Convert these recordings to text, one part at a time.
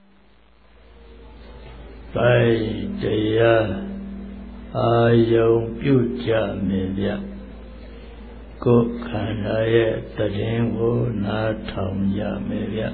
Pai Jaya Ayong Pyuja Mevya Ko Khanaya Tadingo Na Thongya Mevya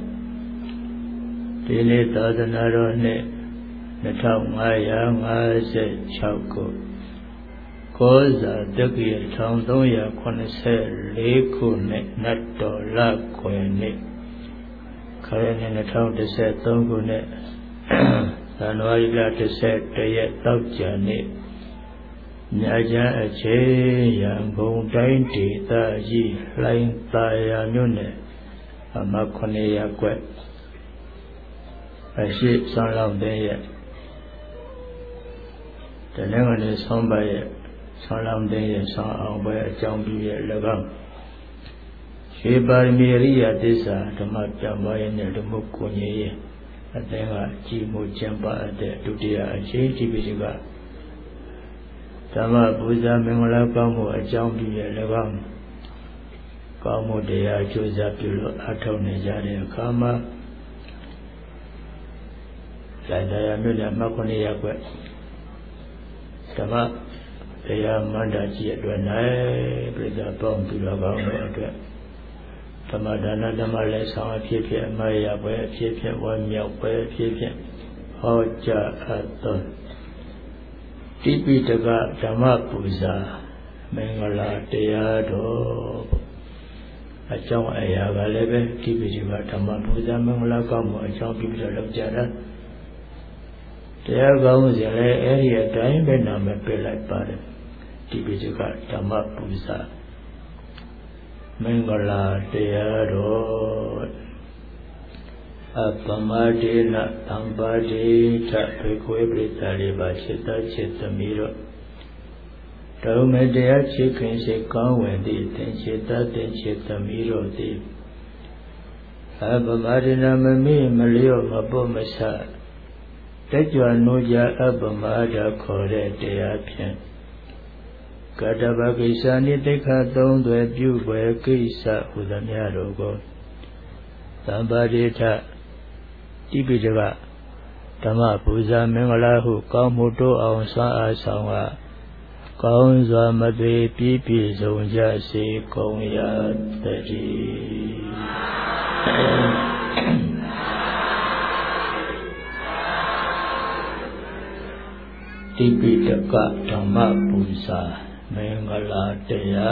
Dini Tadanarone Natangaya Ngase Chako Koza Dagi Tangdoya Konese Lekune Natola Kwene Karene Natang Dese Tongune Tanwala Dese Taya Taujane Nyaja Ache Yang Dain Tita Yi Lain Taya Nune Amakone Yakwe Ashi Sanlam Deye The name is Somebody Sanlam Deye San Angway Jambi Lagam Shibar Miria Disa Tamatamayan Mukunye Atenga Jimu Jampa de Dudia Ache Tibiga Tama Buza Mingla Kamu Jambi Lagam Kamu Dea Josapulo Atone Jane Kama Landaya Mila Makoni Yakwe Tama Dea Mandaji Adwanai Brida Bom Pilagam Tama Dana Damale Sama Pipi Maya Way Pipi One Milk Way Pipi Hoja Aton Tipi Taga Tama Puza Mengala Dea Do Achong Ayaga Lebe Tipi Taga Tama Puza Mengala Kamu Achong Pipi Taga Dea Gamu Zele Area Time Benama Pelai Pare Tipi Taga Tama Puza Mengala Dea Do Apamadina Tambadi Tapekwe Britali Bachita Chitamiro Taumedea Chicken Sekan Wendy Tenchita Tenchitamiro Deep Apamadina Mami Malio Mabomasa Tejua Nuja Abamada Kore Dea Pian Kadabakisa Niteka Dondwe Bugwe Kisa Udanyarogo Tambadita Tibijaga Tama Puza Mengalahu Kamuto Aunsa Asawa Kaunza Made Pipi Zonja Se Konya Tadi Tibijaga Tama Puza Mengala Dea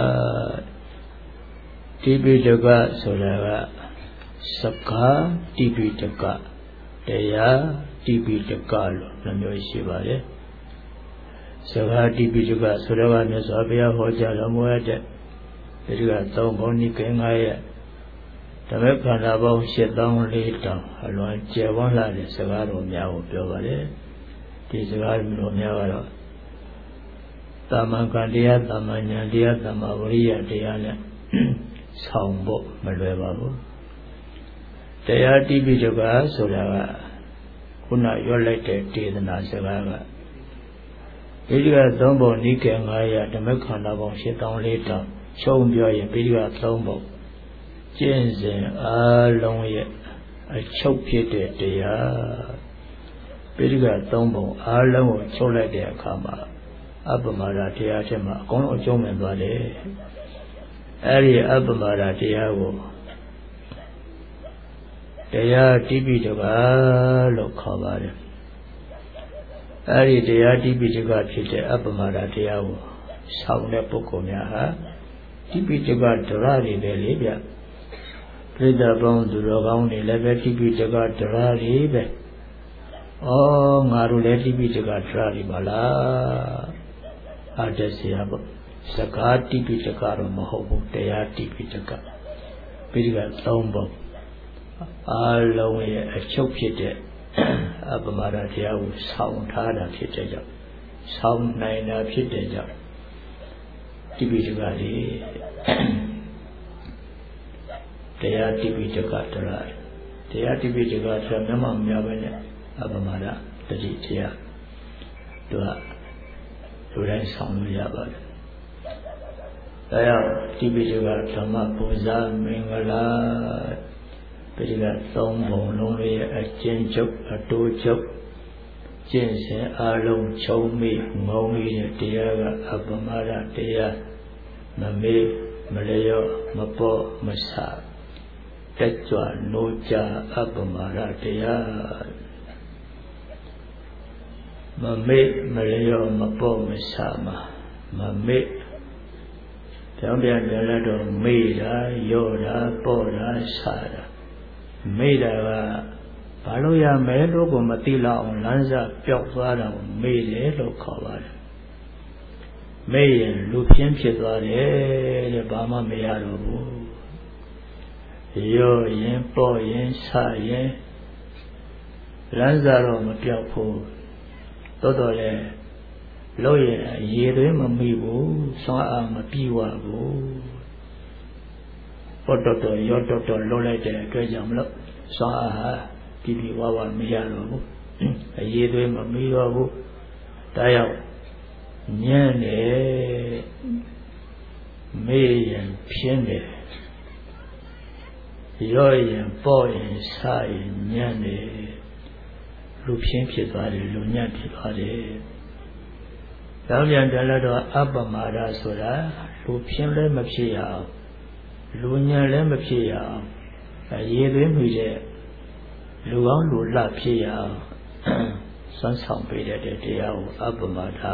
Tibijaga Solaga Saka Tibijaga Dea Tibijaga Namyoshivale Saka Tibijaga Solaga Nesabia Hoja Lamuade Ediga Tomboni Kengaya Tamekana Bao Shetang Lita Alwan Jewan Lade Sagaro Miao Biovale Tisagar Miao Tamankandia, Tamanyandia, Tamavria, Diana Sambo, Malvebabu. They are Tibijaga, Solaga, Kuna Yolete, Tidana Sagaga. Pidiga Tombo, Nika and Gaya, the Mekana of Shetan later, Chombia, Pidiga Tombo, Jensen, long yet, a choke pit, they are Pidiga Tombo, long Chola de Kama. Abamara Tia Tema, Kono Jomen Bade Ari Abamara Tiago Dea Tibijaga Lokavare Ari Dea Tibijaga Chite Abamara Tiago Saune Pokomia Tibijaga Dorari Belibia Prida Bon Durogani Leve Tibijaga Dorari Be Oh Marule Tibijaga Trari Bala Adesiabo Sakati Pitaka Mahobo Deati Pitaka Pidiga Tombo Alaway a chokite Abamara Tiago Sound Hada Pitaja Sound Nina Pitaja Tibitagadi Deati Pitaka Tara Deati Pitaka Namam Yavane Abamara Taditia Dua Duran Sound Yabad. Tibijaga Tama Puza Mingala ပိဋကသုံးပုံလုံးလေးရဲ့အကျဉ်းချုပ်အတိုးချုပ်ကျင့်စဉ်အလုံးခြုံမိငုံမိတဲ့တရားကအပမဒတရားမမေ့မလျော့မပေါ့မဆတက်ကြွနိုးကြအပမဒတရားမမေ့မလျော့မပေါ့မဆမှာမမေ့ကြောင့်ပြန်ပြန်လာတော့မေ့တာယော့တာပေါ့တာဆတာမေ့တာကဘာလို့ရမဲလို့ကိုမသိလောက်အောင်လမ်းစာပျောက်သွားတာကိုမေ့တယ်လို့ခေါ်ပါတယ်မေ့ရင်လူပြင်းဖြစ်သွားတယ်တဲ့ဘာမှမရတော့ဘူးရော့ရင်ပေါ့ရင်ဆရင်လမ်းစာတော့မပျောက်ဘူးတော်တော်လေလို့ရရေသွင်းမမိဘူးစွမ်းအားမပြေဝဘူးပေါ်တော်ရော့တော်လွတ်လိုက်တဲ့အတွက်ကြောင့်မလို့စွမ်းအားဟာပြည်ပြည်ဝမရတော့ဘူးအရေးသွေးမမီးတော့ဘူးဒါရောက်ညံ့နေမေးရင်ဖြင်းတယ်ရော့ရင်ပေါ့ရင်ဆရင်ညံ့နေလူဖြင်းဖြစ်သွားတယ်လူညံ့ဖြစ်သွားတယ်တောင်းပြန်တယ်တော့အပမဒဆိုတာလူဖြင်းလည်းမဖြစ်ရအောင်လူညံ့လည်းမဖြစ်ရအောင်အရေးသွေးမိတဲ့လူကောင်းလူလှဖြစ်ရအောင်စွမ်းဆောင်ပေးတဲ့တရားကိုအပမဒ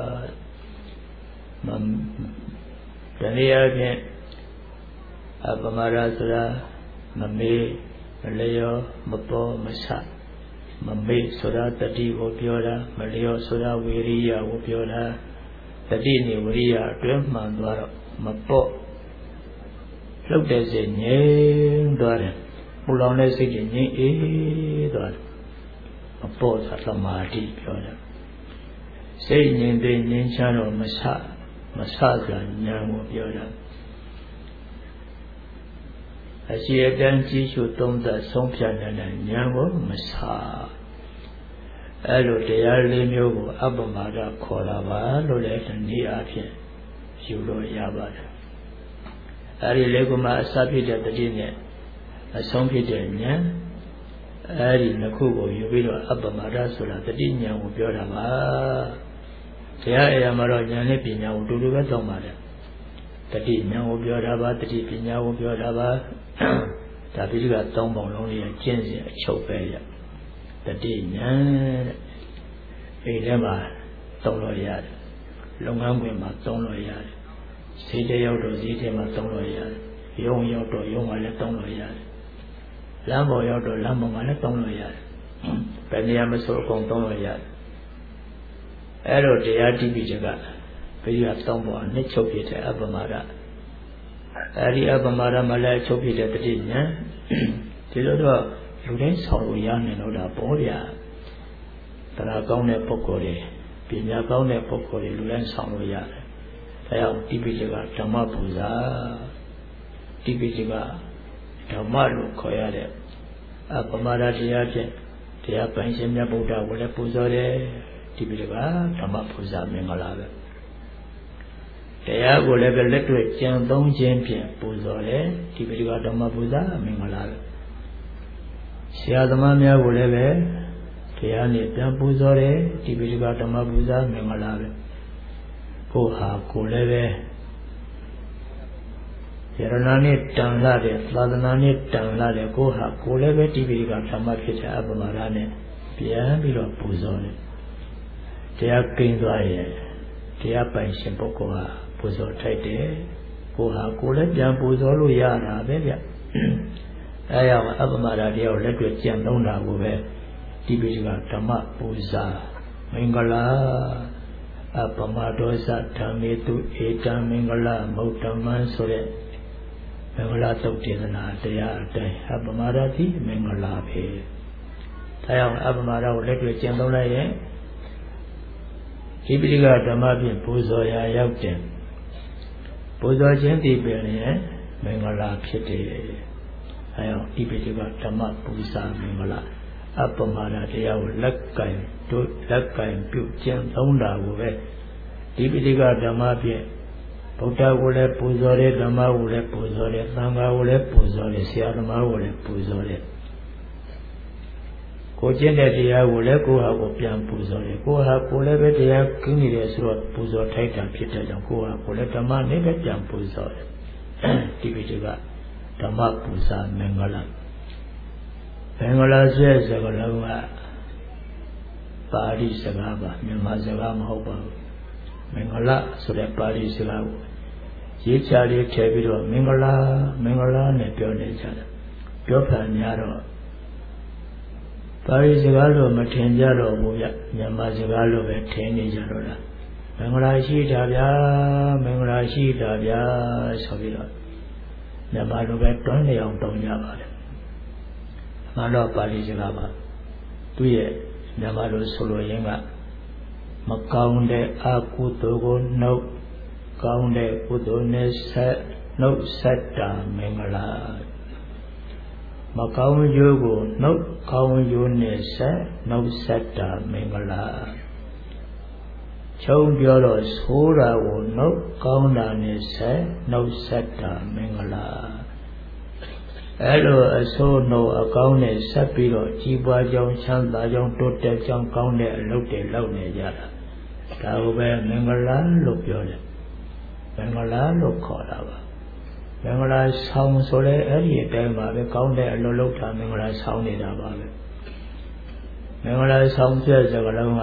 တနည်းအားဖြင့်အပမဒဆိုတာမမေ့မလျော့မပေါ်မဆမမေ့ဆိုတာတတိကိုပြောတာမလျော့ဆိုတာဝိရိယကိုပြောတာတတိနဲ့ဝိရိယအတွင်းမှန်သွားတော့မပေါ့လှုပ်တဲ့စိတ်ငြိမ်သွားတယ်ပူလောင်တဲ့စိတ်တွေငြိမ်အေးသွားတယ်အပေါ်သာသမာဓိပြောတယ်စိတ်ငြိမ်တဲ့ငြိမ်ချတော့မဆဆိုတာဉာဏ်ကိုပြောတာအရှိအတန်းကြီးရှုသုံးသပ်ဆုံးဖြတ်တဲ့ဉာဏ်ကိုမဆအဲ့လိုတရားလေးမျိုးကိုအပမဒခေါ်တာပါလို့လည်းဒီနေ့အဖြစ်ယူလို့ရပါတယ်အဲ့ဒီလေးကမှအစဖြစ်တဲ့တတိနဲ့အဆုံးဖြစ်တဲ့ဉာဏ်အဲ့ဒီနှစ်ခုကိုယူပြီးတော့အပမဒဆိုတာတတိဉာဏ်ကိုပြောတာပါတရားအရာမှာတော့ဉာဏ်နဲ့ပညာကိုတူတူပဲသုံးပါတယ်တတိဉာဏ်ကိုပြောတာပါတတိပညာကိုပြောတာပါဒါပိဋကသုံးပုံလုံးလေးကျင့်စဉ်အချုပ်ပဲရတတိဉာဏ်တဲ့အိမ်ထဲမှာသုံးလို့ရတယ်လုပ်ငန်းခွင်မှာသုံးလို့ရတယ်ဈေးထဲရောက်တော့ဈေးထဲမှာသုံးလို့ရတယ်ရုံရောက်တော့ရုံမှာလည်းသုံးလို့ရတယ်လမ်းပေါ်ရောက်တော့လမ်းပေါ်မှာလည်းသုံးလို့ရတယ်ဘယ်နေရာမဆိုအကုန်သုံးလို့ရတယ်အဲ့တော့တရားတိပိဋကပိဋကသုံးပုံအနှစ်ချုပ်ပြတဲ့အပမဒအဲ့ဒီအပမဒမှာလည်းချုပ်ပြတဲ့တတိညာဒီလိုတော့လူတိုင်းဆောင်လို့ရနိုင်တော့တာပေါ့ဗျာတရားကောင်းတဲ့ပုဂ္ဂိုလ်တွေပညာကောင်းတဲ့ပုဂ္ဂိုလ်တွေလူတိုင်းဆောင်လို့ရတယ်ဒါကြောင့်တိပိဋကဓမ္မပူဇာတိပိဋကဓမ္မလို့ခေါ်ရတဲ့အပမဒတရားဖြင့်တရားပိုင်ရှင်မြတ်ဗုဒ္ဓကိုလည်းပူဇော်တယ်တိပိဋကဓမ္မပူဇာမင်္ဂလာပဲတရားကိုလည်းပဲလက်တွေ့ကြံသုံးခြင်းဖြင့်ပူဇော်တယ်တိပိဋကဓမ္မပူဇာမင်္ဂလာပဲဆရာသမားများကိုလည်းပဲတရားနဲ့ပြန်ပူဇော်တယ်တိပိဋကဓမ္မပူဇာမင်္ဂလာပဲကိုဟာကိုလည်းပဲယရဏနဲ့တန်လာတဲ့သာသနာနဲ့တန်လာတဲ့ကိုဟာကိုလည်းပဲတိပိဋကဓမ္မဖြစ်တဲ့အပမဒနဲ့ပြန်ပြီးတော့ပူဇော်တယ်တရားကိန်းသွားရဲ့တရားပိုင်ရှင်ပုဂ္ဂိုလ်ဟာပူဇော်ထိုက်တယ်ကိုဟာကိုလည်းပြန်ပူဇော်လို့ရတာပဲဗျအဲကြောင့်အပမဒတရားကိုလက်တွေ့ကြံသုံးတာကိုပဲတိပိဋကဓမ္မပူဇာမင်္ဂလာအပမဒောဇဓမ္မေတုဧတံမင်္ဂလာမௌတ္တမံဆိုတဲ့မင်္ဂလာသုတ်ဒေသနာတရားအတိုင်းအပမဒတိမင်္ဂလာပဲဒါကြောင့်အပမဒကိုလက်တွေ့ကျင့်သုံးလိုက်ရင်ဒီပိဋကဓမ္မဖြင့်ပူဇော်ရာရောက်တယ်ပူဇော်ခြင်းတည်ပင်ရင်မင်္ဂလာဖြစ်တယ်အဲကြောင့်ဒီပိဋကဓမ္မပူဇာမင်္ဂလာအပမဒတရားကိုလက်ကင်ပြုကျင့်သုံးတာကိုပဲဒီပိဋကဓမ္မဖြင့်ဗုဒ္ဓကိုလည်းပူဇော်တယ်ဓမ္မကိုလည်းပူဇော်တယ်သံဃာကိုလည်းပူဇော်တယ်ဆရာသမားကိုလည်းပူဇော်တယ်ကိုကျင့်တဲ့တရားကိုလည်းကိုယ့်ဟာကိုပြန်ပူဇော်တယ်ကိုယ့်ဟာကိုလည်းပဲတရားကျင့်နေတယ်ဆိုတော့ပူဇော်ထိုက်တာဖြစ်တဲ့ကြောင့်ကိုယ့်ဟာကိုလည်းဓမ္မနဲ့ပဲပြန်ပူဇော်တယ်ဒီပိဋကဓမ္မပူဇာမင်္ဂလာမင်္ဂလာဆိုတဲ့စကားလုံးကပါဠိစကားပါမြန်မာစကားမဟုတ်ပါဘူးမင်္ဂလာဆိုတဲ့ပါဠိစကားကိုရေးချလေးထည့်ပြီးတော့မင်္ဂလာနဲ့ပြောနေကြတယ်ပြောဖန်များတော့ပါဠိစကားလို့မထင်ကြတော့ဘူးဗျမြန်မာစကားလို့ပဲထင်နေကြတော့လားမင်္ဂလာရှိတာဗျာမင်္ဂလာရှိတာဗျာဆိုပြီးတော့မြန်မာလိုပဲတွန်းနေအောင်တောင်းကြပါတယ်မှန်တော့ပါဠိစကားပါသူရဲ့မြန်မာလိုဆိုလိုရင်းကမကောင်းတဲ့အကုသိုလ်ကိုနှုတ်ကောင်းတဲ့ကုသိုလ်နဲ့ဆက်နှုတ်ဆက်တာမင်္ဂလာမကောင်းကျိုးကိုနှုတ်ကောင်းကျိုးနဲ့ဆက်နှုတ်ဆက်တာမင်္ဂလာချုံပြောတော့ဆိုးတာကိုနှုတ်ကောင်းတာနဲ့ဆက်နှုတ်ဆက်တာမင်္ဂလာအဲ့လိုအဆိုးနှုတ်အကောင်းနဲ့ဆက်ပြီးတော့ကြီးပွားကြောင်းချမ်းသာကြောင်းတိုးတက်ကြောင်းကောင်းတဲ့အလုပ်တွေလုပ်နေကြတာဒါကိုပဲမင်္ဂလာလို့ပြောတယ်မင်္ဂလာလို့ခေါ်တာပါမင်္ဂလာဆောင်ဆိုလဲအဲ့ဒီအတိုင်းပါပဲကောင်းတဲ့အလုပ်လုပ်တာမင်္ဂလာဆောင်နေတာပါပဲမင်္ဂလာဆောင်တဲ့စကားလုံးက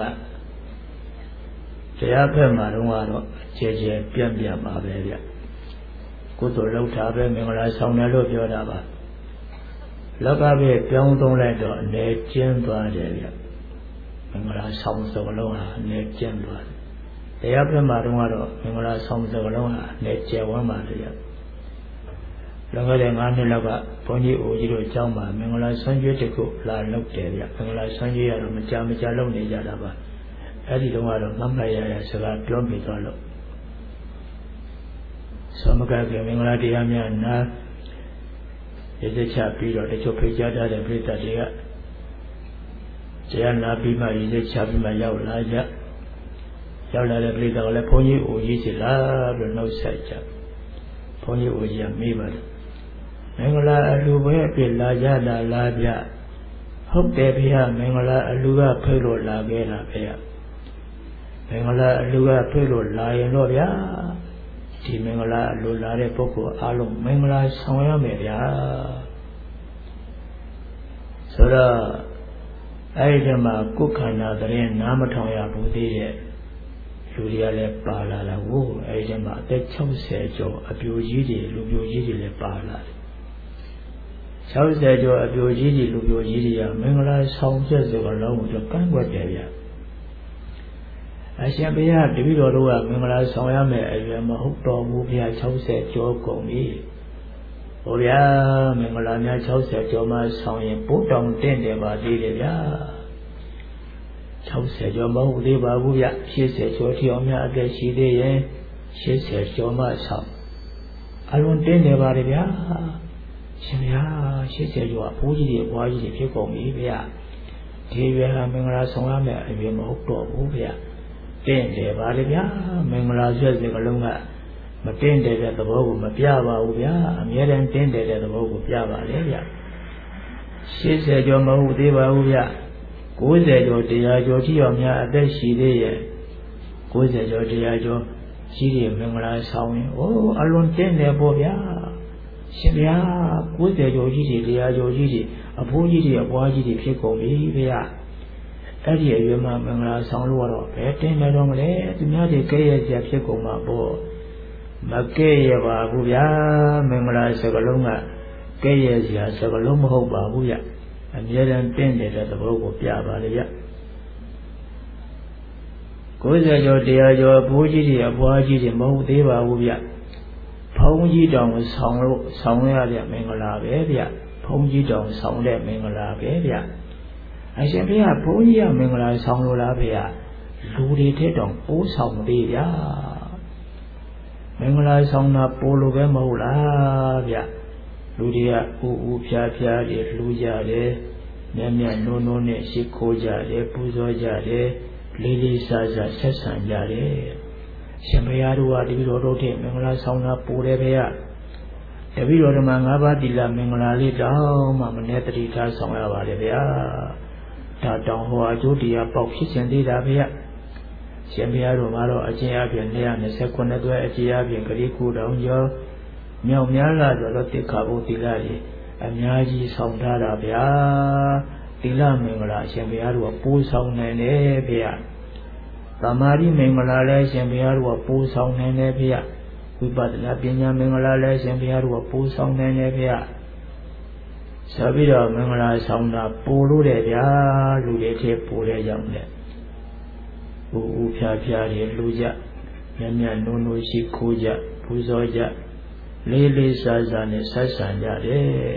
တရားဖက်မှာတော့အခြေကျပြန့်ပြန့်ပါပဲဗျကုသိုလ်လုပ်တာပဲမင်္ဂလာဆောင်တယ်လို့ပြောတာပါလောကပဲပြောင်းသုံးလိုက်တော့အနေကျင်းသွားတယ်ဗျမင်္ဂလာဆောင်စကားလုံးဟာအနေကျင်းသွားတယ်တရားဖက်မှာတော့မင်္ဂလာဆောင်စကားလုံးဟာအနေကျယ်ဝန်းပါတယ်ဗျလောကတဲ့9နှစ်လောက်ကဘုန်းကြီးအိုကြီးတို့အကြောင်းပါမင်္ဂလာဆွမ်းကြွေးတစ်ခုလာလုပ်တယ်ဗျမင်္ဂလာဆွမ်းကြွေးရတော့မကြာလုပ်နေကြတာပါအဲ့ဒီတော့ကတော့မှတ်မှတ်ရရစကားပြောမိသွားလို့သမဂကေမင်္ဂလာတရားများနာရည်စချပြီးတော့တချို့ဖိတ်ကြားတဲ့ပြိဿတွေကတရားနာပြီးမှရည်စချပြီးမှရောက်လာတဲ့ပြိဿကလည်းဘုန်းကြီးအိုကြီးစီလားပြီးနှုတ်ဆက်ကြဘုန်းကြီးအိုကြီးကမေးပါတယ်မင်္ဂလာအလူပဲပြလာကြတာလားဗျဟုတ်တယ်ဗျာမင်္ဂလာအလူကဖိတ်လို့လာခဲ့တာဗျာမင်္ဂလာအလူကဖိတ်လို့လာရင်တော့ဗျာဒီမင်္ဂလာအလူလာတဲ့ပုဂ္ဂိုလ်အားလုံးမင်္ဂလာဆောင်ရမယ်ဗျာဆိုတော့အဲ့ဒီမှာကုက္ခန္ဓာတရင်နားမထောင်ရဘူးသေးတဲ့လူတွေကလည်းပါလာတာကိုအဲ့ဒီမှာအသက်60ကျော်အပြိုကြီးတွေလူပြိုကြီးတွေလည်းပါလာတယ်60ကျော်အပြိုကြီးတွေလူပြိုကြီးတွေကမင်္ဂလာဆောင်ချက်စကားလုံးကိုကန့်ကွက်တယ်ဗျအရှင်ဘုရားတပည့်တော်တို့ကမင်္ဂလာဆောင်ရမယ်အရွယ်မဟုတ်တော်ဘူးဗျာ60ကျော်ကုန်ပြီဟိုဗျာမင်္ဂလာများ60ကျော်မှဆောင်ရင်ပို့တောင်တင့်တယ်ပါသေးတယ်ဗျာ60ကျော်မဟုတ်သေးပါဘူးဗျ80ကျော်ထိအောင်များအသက်ရှိသေးရင်80ကျော်မှဆောင်အလွန်တင်းနေပါလေဗျာရှင်ဗျာ80ကျော်အဖိုးကြီးတွေအဖွားကြီးတွေဖြစ်ကုန်ပြီဗျာဒီရွယ်ဟာမင်္ဂလာဆောင်ရမယ်အရွယ်မဟုတ်တော့ဘူးဗျာတင်းတယ်ပါလေဗျာမင်္ဂလာဆွဲစကလုံးကမတင်းတယ်တဲ့သဘောကိုမပြပါဘူးဗျာအမြဲတမ်းတင်းတယ်တဲ့သဘောကိုပြပါလေဗျာ80ကျော်မဟုတ်သေးပါဘူးဗျာ90ကျော်100ကျော်ထိအောင်များအသက်ရှိသေးရဲ့90ကျော်100ကျော်ရှိတဲ့မင်္ဂလာဆောင်ရင်အလွန်တင်းတယ်ပေါ့ဗျာရှင်ဗျာ90ကျော်ကြီးတွေ100ကျော်ကြီးတွေအဖိုးကြီးတွေအပွားကြီးတွေဖြစ်ကုန်ပြီဗျာအဲ့ဒီအရွယ်မှာမင်္ဂလာဆောင်လို့တော့ဘယ်တင်းတယ်တော့မလဲသူများတွေကဲ့ရဲ့စရာဖြစ်ကုန်မှာပေါ့မကဲ့ရဲ့ပါဘူးဗျာမင်္ဂလာစကလုံးကကဲ့ရဲ့စရာစကလုံးမဟုတ်ပါဘူးဗျအမြဲတမ်းတင်းနေတဲ့သဘောကိုပြပါလေဗျ90ကျော်100ကျော်အဖိုးကြီးတွေအပွားကြီးတွေမဟုတ်သေးပါဘူးဗျဘုန်းကြီးတောင်ဆောင်ရတဲ့မင်္ဂလာပဲဗျဘုန်းကြီးတောင်ဆောင်တဲ့မင်္ဂလာပဲဗျအရှင်ဘုရားဘုန်းကြီးကမင်္ဂလာဆောင်လို့လားဗျလူတွေထက်တောင်ပိုးဆောင်သေးဗျမင်္ဂလာဆောင်တာပိုးလို့ပဲမဟုတ်လားဗျလူတွေကဥဖြားဖြားတွေလှူကြတယ်မြတ်မြတ်နိုးနိုးနဲ့ရှိခိုးကြတယ်ပူဇော်ကြတယ်လေးလေးစားစားဆက်ဆံကြတယ်ရှင်ဘုရားတို့ကတပည့်တော်တို့ထင်မင်္ဂလာဆောင်တာပူတယ်ဖေရတပည့်တော်ဓမ္မ၅ပါးသီလမင်္ဂလာလေးတောင်းမှမနေ့တတိထားဆောင်ရပါတယ်ဗျာဒါတောင်းဟောအကျိုးတရားပေါက်ဖြစ်ခြင်းသေးတာဖေရရှင်ဘုရားတို့ကတော့အကျဉ်းအပြင်229တွဲအကျဉ်းအပြင်ဂရိကူတောင်ကျော်မြောက်များလာတော့တိခါဘုသီလကြီးအများကြီးဆောင်ထားတာဗျာသီလမင်္ဂလာရှင်ဘုရားတို့ကပိုးဆောင်နိုင်တယ်ဗျာသမာဓိမင်္ဂလာလည်းရှင်ဘုရားတို့ကပိုးဆောင်နိုင်တယ်ဗျာဝိပဿနာပညာမင်္ဂလာလည်းရှင်ဘုရားတို့ကပိုးဆောင်နိုင်တယ်ဗျာဆက်ပြီးတော့မင်္ဂလာဆောင်တာပို့လို့တယ်ဗျာလူတွေထဲပို့တဲ့ကြောင့်လေဦးဖြားဖြားတွေလူကြမြတ်မြတ်နိုးနိုးရှိခိုးကြပူဇော်ကြလေးလေးစားစားနဲ့ဆက်ဆံကြတယ်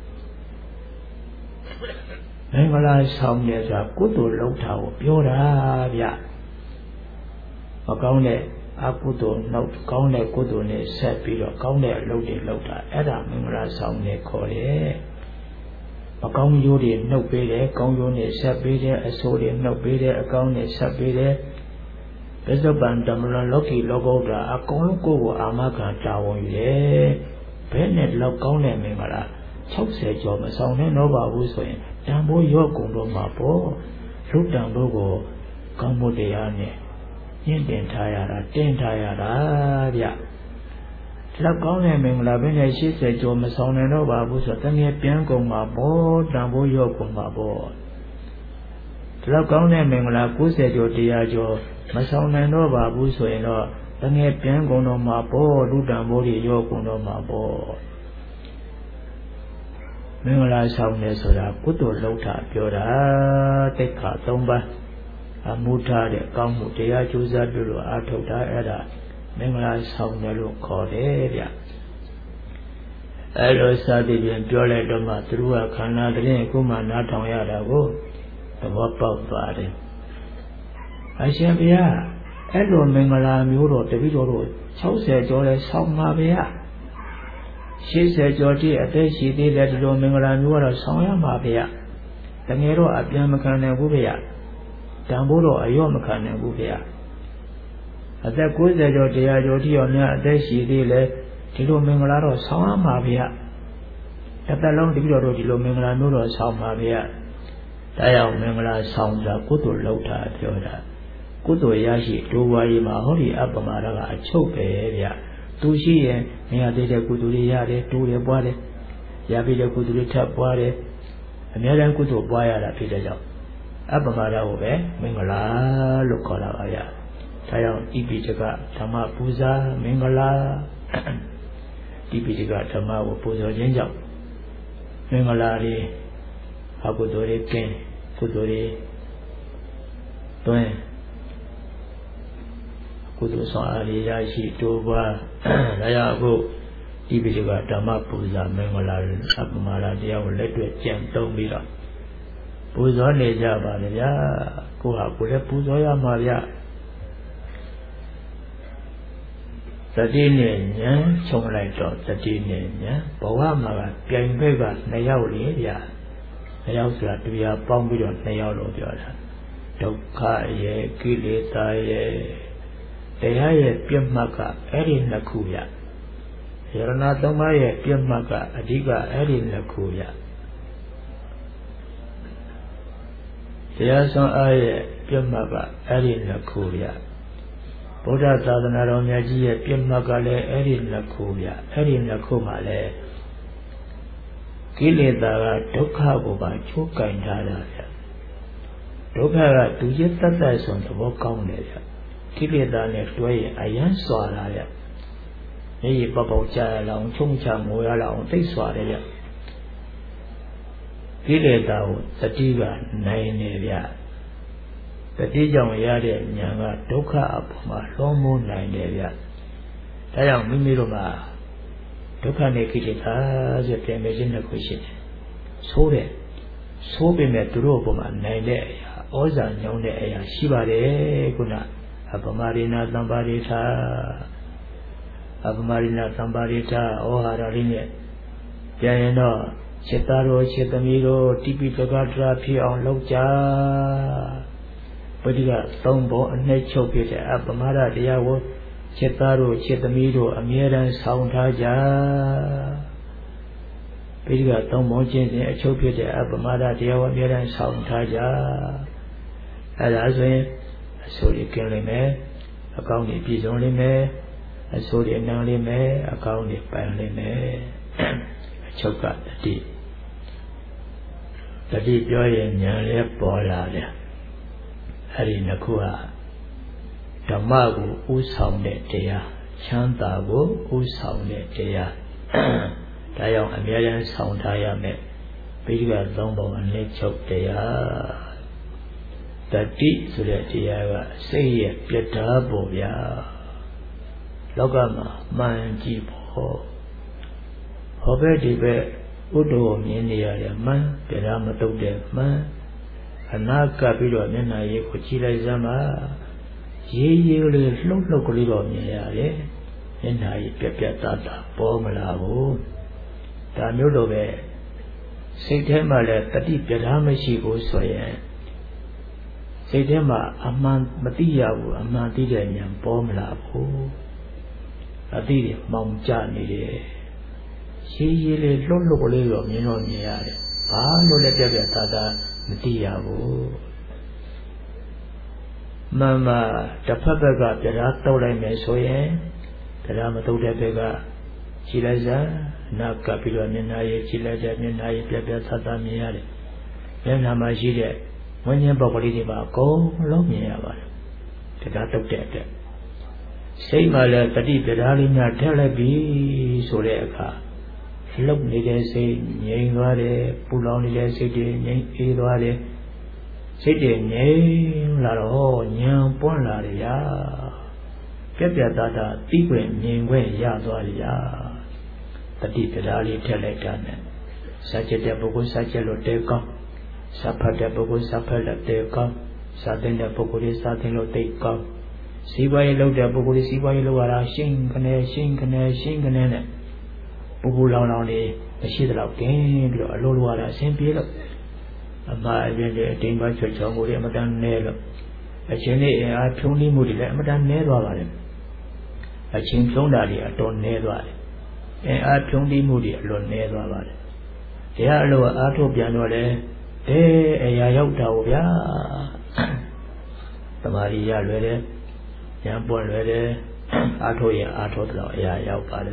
မင်္ဂလာဆောင်ရတာကုသိုလ်လုပ်တာကိုပြောတာဗျမကောင်းတဲ့အကုသိုလ်နှုတ်ကောင်းတဲ့ကုသိုလ်နဲ့ဆက်ပြီးတော့ကောင်းတဲ့အလုပ်တွေလုပ်တာအဲ့ဒါမင်္ဂလာဆောင်နေခေါ်တယ်မကောင်းကျိုးတွေနှုတ်ပေးတယ်ကောင်းကျိုးနဲ့ဆက်ပေးတယ်အဆိုးတွေနှုတ်ပေးတယ်အကောင်းနဲ့ဆက်ပေးတယ်ပစ္စုပန်ဓမ္မလောကီလောကုတ္တရာအကုန်လုံးကိုယ်ကိုအာမခံတာဝန်ယူတယ်ဘယ်နဲ့လောက်ကောင်းတဲ့မင်္ဂလာ60ကျော်မဆောင်နဲ့တော့ပါဘူးဆိုရင်တန်ဖိုးရော့ကုန်တော့မှာပေါ့လူတန်ဖိုးကိုကောင်းမှုတရားနဲ့ညှင့်တင်ထားရတာတင်ထားရတာဗျလောက်ကောင်းတဲ့မင်္ဂလာဘယ်နဲ့80ကျော်မဆောင်နဲ့တော့ပါဘူးဆိုတော့တကယ်ပြန်ကုန်မှာပေါ့တန်ဖိုးရော့ကုန်မှာပေါ့လောက်ကောင်းတဲ့မင်္ဂလာ90ကျော်100ကျော်မဆောင်နိုင်တော့ပါဘူးဆိုရင်တော့တကယ်ပြန်ကုန်တော့မှာပေါ့လူတန်ဖိုးတွေရော့ကုန်တော့မှာပေါ့မင်္ဂလာဆောင်တယ်ဆိုတာကုသိုလ်လုပ်တာပြောတာတိက္ခာ3ပါးအမှုထားတဲ့ကောင်းမှုတရားကြိုးစားပြုလို့အားထုတ်တာအဲ့ဒါမင်္ဂလာဆောင်တယ်လို့ခေါ်တယ်ဗျအဲ့လိုစသည်ဖြင့်ပြောလိုက်တော့မှသူတို့ကခန္ဓာတည်းအခုမှနားထောင်ရတာကိုသဘောပေါက်သွားတယ်အရှင်ဘုရားအဲ့လိုမင်္ဂလာမျိုးတော့တပည့်တော်တို့60ကျော်လဲဆောင်ပါဗျာ80ကျော်တိအသက်ရှိသေးတယ်ဒီလိုမင်္ဂလာမျိုးကတော့ဆောင်ရမှာဗျာတကယ်တော့အပြန်မခံနိုင်ဘူးဗျာတန်ဖို့တော့အရော့မခံနိုင်ဘူးဗျာအသက်90ကျော်100ကျော်တိရောများအသက်ရှိသေးလဲဒီလိုမင်္ဂလာတော့ဆောင်ရမှာဗျာတစ်သက်လုံးတပည့်တော်တို့ဒီလိုမင်္ဂလာမျိုးတော့ဆောင်ပါဗျာတရားမင်္ဂလာဆောင်တာကုသိုလ်လုပ်တာပြောတာကုသိုလ်ရရှိဒုဝါရီမှာဟောဒီအပ္ပမရကအချုပ်ပဲဗျသူရှိရင်မရသေးတဲ့ကုသိုလ်တွေရတယ်တိုးရပွားတယ်ရပြီးတဲ့ကုသိုလ်တွေထပ်ပွားတယ်အများအားကုသိုလ်ပွားရတာဖြစ်တဲ့ကြောင့်အပ္ပမရကိုပဲမင်္ဂလာလို့ခေါ်တာပါဗျဒါကြောင့်ဣပိဋကဓမ္မပူဇာမင်္ဂလာဣပိဋကဓမ္မကိုပူဇော်ခြင်းကြောင့်မင်္ဂလာတွေအကုသိုလ်တွေကင်းကုသိုလ်တွေတွင်ကုသိုလ်ဆောင်အားရရှိတိုးပွားဒါကြောင့်အခုဒီပိဋကဓမ္မပူဇာမင်္ဂလာအပ္ပမရတရားကိုလက်တွေ့ကျင့်သုံးပြီးတော့ပူဇော်နေကြပါလေဗျာကိုဟာကိုလည်းပူဇော်ရမှာဗျာတတိနဲ့ညာခြုံလိုက်တော့တတိနဲ့ညာဘဝမှာပြိုင်ဘက်က2ယောက်လေဗျာ2ယောက်ဆိုတာတရားပေါင်းပြီးတော့2ယောက်လို့ပြောတာဒုက္ခရဲ့ကိလေသာရဲ့တရားရဲ့ပြတ်မှတ်ကအဲ့ဒီ2ခုဗျယရဏ3ပါးရဲ့ပြတ်မှတ်ကအဓိကအဲ့ဒီ2ခုဗျတရားဆောင်အားရဲ့ပြတ်မှတ်ကအဲ့ဒီ2ခုဗျဗုဒ္ဓသာသနာတော်မြတ်ကြီးရဲ့ပြတ်မှတ်ကလည်းအဲ့ဒီ2ခုဗျအဲ့ဒီ2ခုမှာလည်းကိလေသာကဒုက္ခကိုပါချိုးကင်ထားတာဗျဒုက္ခကသူရဲ့တတ်တတ်ဆုံးသဘောကောင်းတယ်ဗျကိလေသာနဲ့တွဲရင်အယံစွာလာဗျမျက်ရည်ပေါက်ပေါက်ကြားရအောင်ချုံချငိုရအောင်သိစွာတယ်ဗျကိလေသာကိုတတိကနိုင်နေဗျတတိကြောင့်ရတဲ့ဉာဏ်ကဒုက္ခအပေါ်မှာလွှမ်းမိုးနိုင်တယ်ဗျဒါကြောင့်မိမိတို့မှာဒုက္ခနဲ့ကိလေသာဆိုတဲ့မြင်ခြင်းတစ်ခုရှိတယ်ဆိုးတယ်ဆိုးပေမဲ့သူတို့အပေါ်မှာနိုင်တဲ့အရာဩဇာညောင်းတဲ့အရာရှိပါတယ်ခုနအပမရိနာသံပါရိထာအပမရိနာသံပါရိထာဩဟာရလေးနဲ့ပြန်ရင်တော့จิตသားတို့จิตသမီးတို့တိပိပကတရာဖြစ်အောင်လုပ်ကြပဋိက3ဘုံအနှိမ့်ချုပ်ဖြစ်တဲ့အပမရတရားကို Chitaro, Chitamiro, Amiran, Soundhaja Piga Tomojin, a Chopia, Abamada, the Amiran, Soundhaja Alazin, a Soli Kilime, a county piece only me, a Soli Nali me, a county family me, a chokat the deep. The deep joy in Yale Bola, Harinakua. Tamago, who sounded there, Chantago, who sounded there. Dion American sound diamet, bigger lumber and let chop there. The deep to the Tiara, say it, Pieta Bobia Logama, man, Jibo Hobedi Bear, Udo, Minia, man, Peramato de man, Anaka Bido, Nena, Yekochila Zama. Ye look locally on me, and I pepper tata, Pomala, Tanudo Bear. September let the deep Yadamashi go so ye. September a month, Matia, a Mantilian, Pomala, a dear Mount Johnny. She look locally on me, no me, ah, no let pepper tata, Matia. Mama, the Papaga, the Ratola Mesoye, the Ramatoda Pega, Chilaza, Nakapilo Minaye, Chilaza, Minaye, Pepper Tata Miare. Then Hamajide, when you bobbled about go, long me about the Gato Tete. Say my letter, the deep Alina Telebi, Soleka. Look, they say, Yangare, Puloni, say, Yangare. Sitting in La Ho, Yang Ponlaria, Pepia Dada, Tigre, Ningwe, Yadoria, the deep Dali Telegan, such a depoco, such a loteca, Sapa depoco, Sapa loteca, Satin depoco, Satin loteca, see why you look depoco, see why you look at Shinkane, Pugulani, a sheet of game, a low water, simple. A team by church of Madame Nero. A chinny, I truly moody, Madame Nero. A chin sonari, I don't Nero. And I truly moody, alone Nero. The Arlo Ato Pianole, a Yayota, the Maria Rede, Yampon Rede, Ato Yayapa.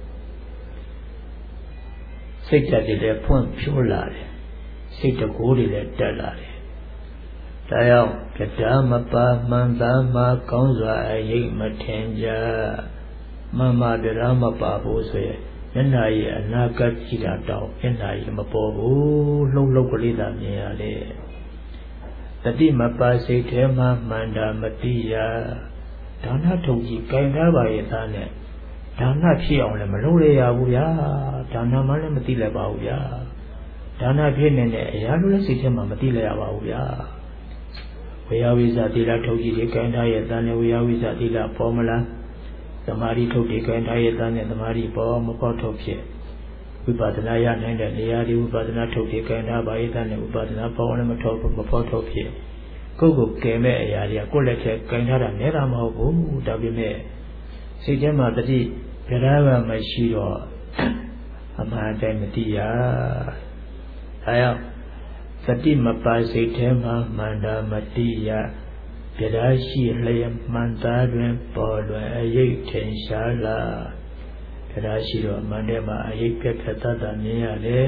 Six at the point pure lad. Sit a goody let Delari. Dial, Kadamapa, Mandama, Konza, a ye Matanja, Mamma de Rama Babu say, and I a Naka Chida dog, and I am a Bobu, locally than nearly. The Dimapa say Tema, Manda Matia, Dana Toji, Kainava Yatane, Dana Chion, Maloria, Dana Malamatila Bauya. Dana Pin, Yadu Sitam Matila Bauya. We always at Dila Toji, Kainaya, than we always at Dila Formula. The Mari Toji, Kainaya, than the Mari Bomb of Potopia. We bought an iron and the Yadi, we bought an Atoki, Kainaba, than we bought an Apollo of Potopia. Gogo came a Yadia, Collector, Kainara, Neramo, W. Sitama the D, Perava, my Shiro, Amanda Matia. I am Satima Pasi Tema, Manda Matia, Pedashi, Layam, Mandadren, Polo, Ayik, Tenshala, Pedashi, Mandema, Ayik, Tata, Niale,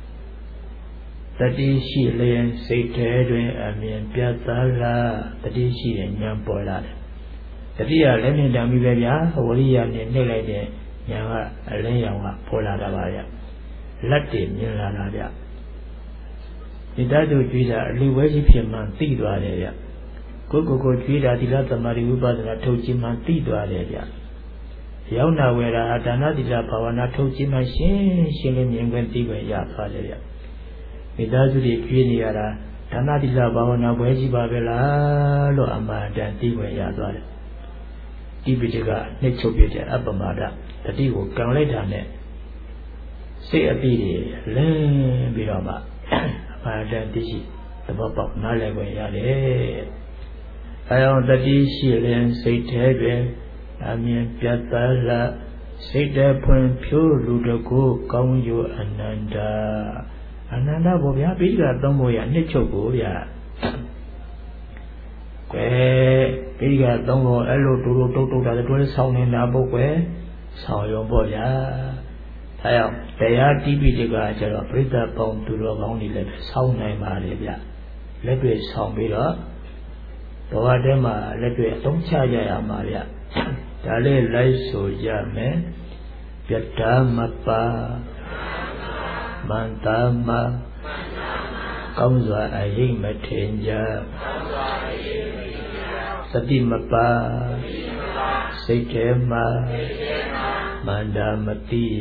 Tadishi, Layam, Saitadren, Amian Piazala, Tadishi, and Yampola. The dear Lenin Damivia, Oria, and Nelade, Yanga, Alaya, Pola Davaya, Latin, Yelanadia. The Dadu Juda, Liwajipiman, Tidua. Gogo Juda, the Lata Mariuba, and Atojiman, Tidua. Yauna, where Adana di la Pawana Tojiman, Shilling and Tiba Yapalia. The Dadu di Juliara, Dana di la Pawana, Wajibabella, Lo Amada, Tiba Yadua. Ibitiga, Nechopita, Abamada, the Digo, Ganletane. Say a biddy, Len Birama, Madame the Baba Nalewe. I on the dish, Len say Tabin, အမြင်ပြတ်သားလာစိတ်တဖွင့်ဖြိုးလူတကူကောင်းကျိုးအနန္တဘုရားပိဋကသုံးဖို့ရနှစ်ချုပ်ကိုဗျာကွယ်ပိဋကသုံးဖို့အဲ့လိုတူတူတုတ်တာတွေဆောင်းနေတာပုတ်ကွယ်ဆောင်းရုံပေါ့ဗျာဒါကြောင့်တရားတိပိဋကကျတော့ပြိဿပေါင်းသူတော်ကောင်းတွေလည်းဆောင်းနိုင်ပါလေဗျလက်တွေဆောင်းပြီးတော့ဘဝထဲမှာလက်တွေအသုံးချကြရမှာဗျဒါလေးလိုက်ဆိုကြမယ်ပြတ္တာမပါမန္တာမကောင်းစွာအယိမထင်ကြစတိမပါစိတ်ထဲမှာမန္တာမတိယ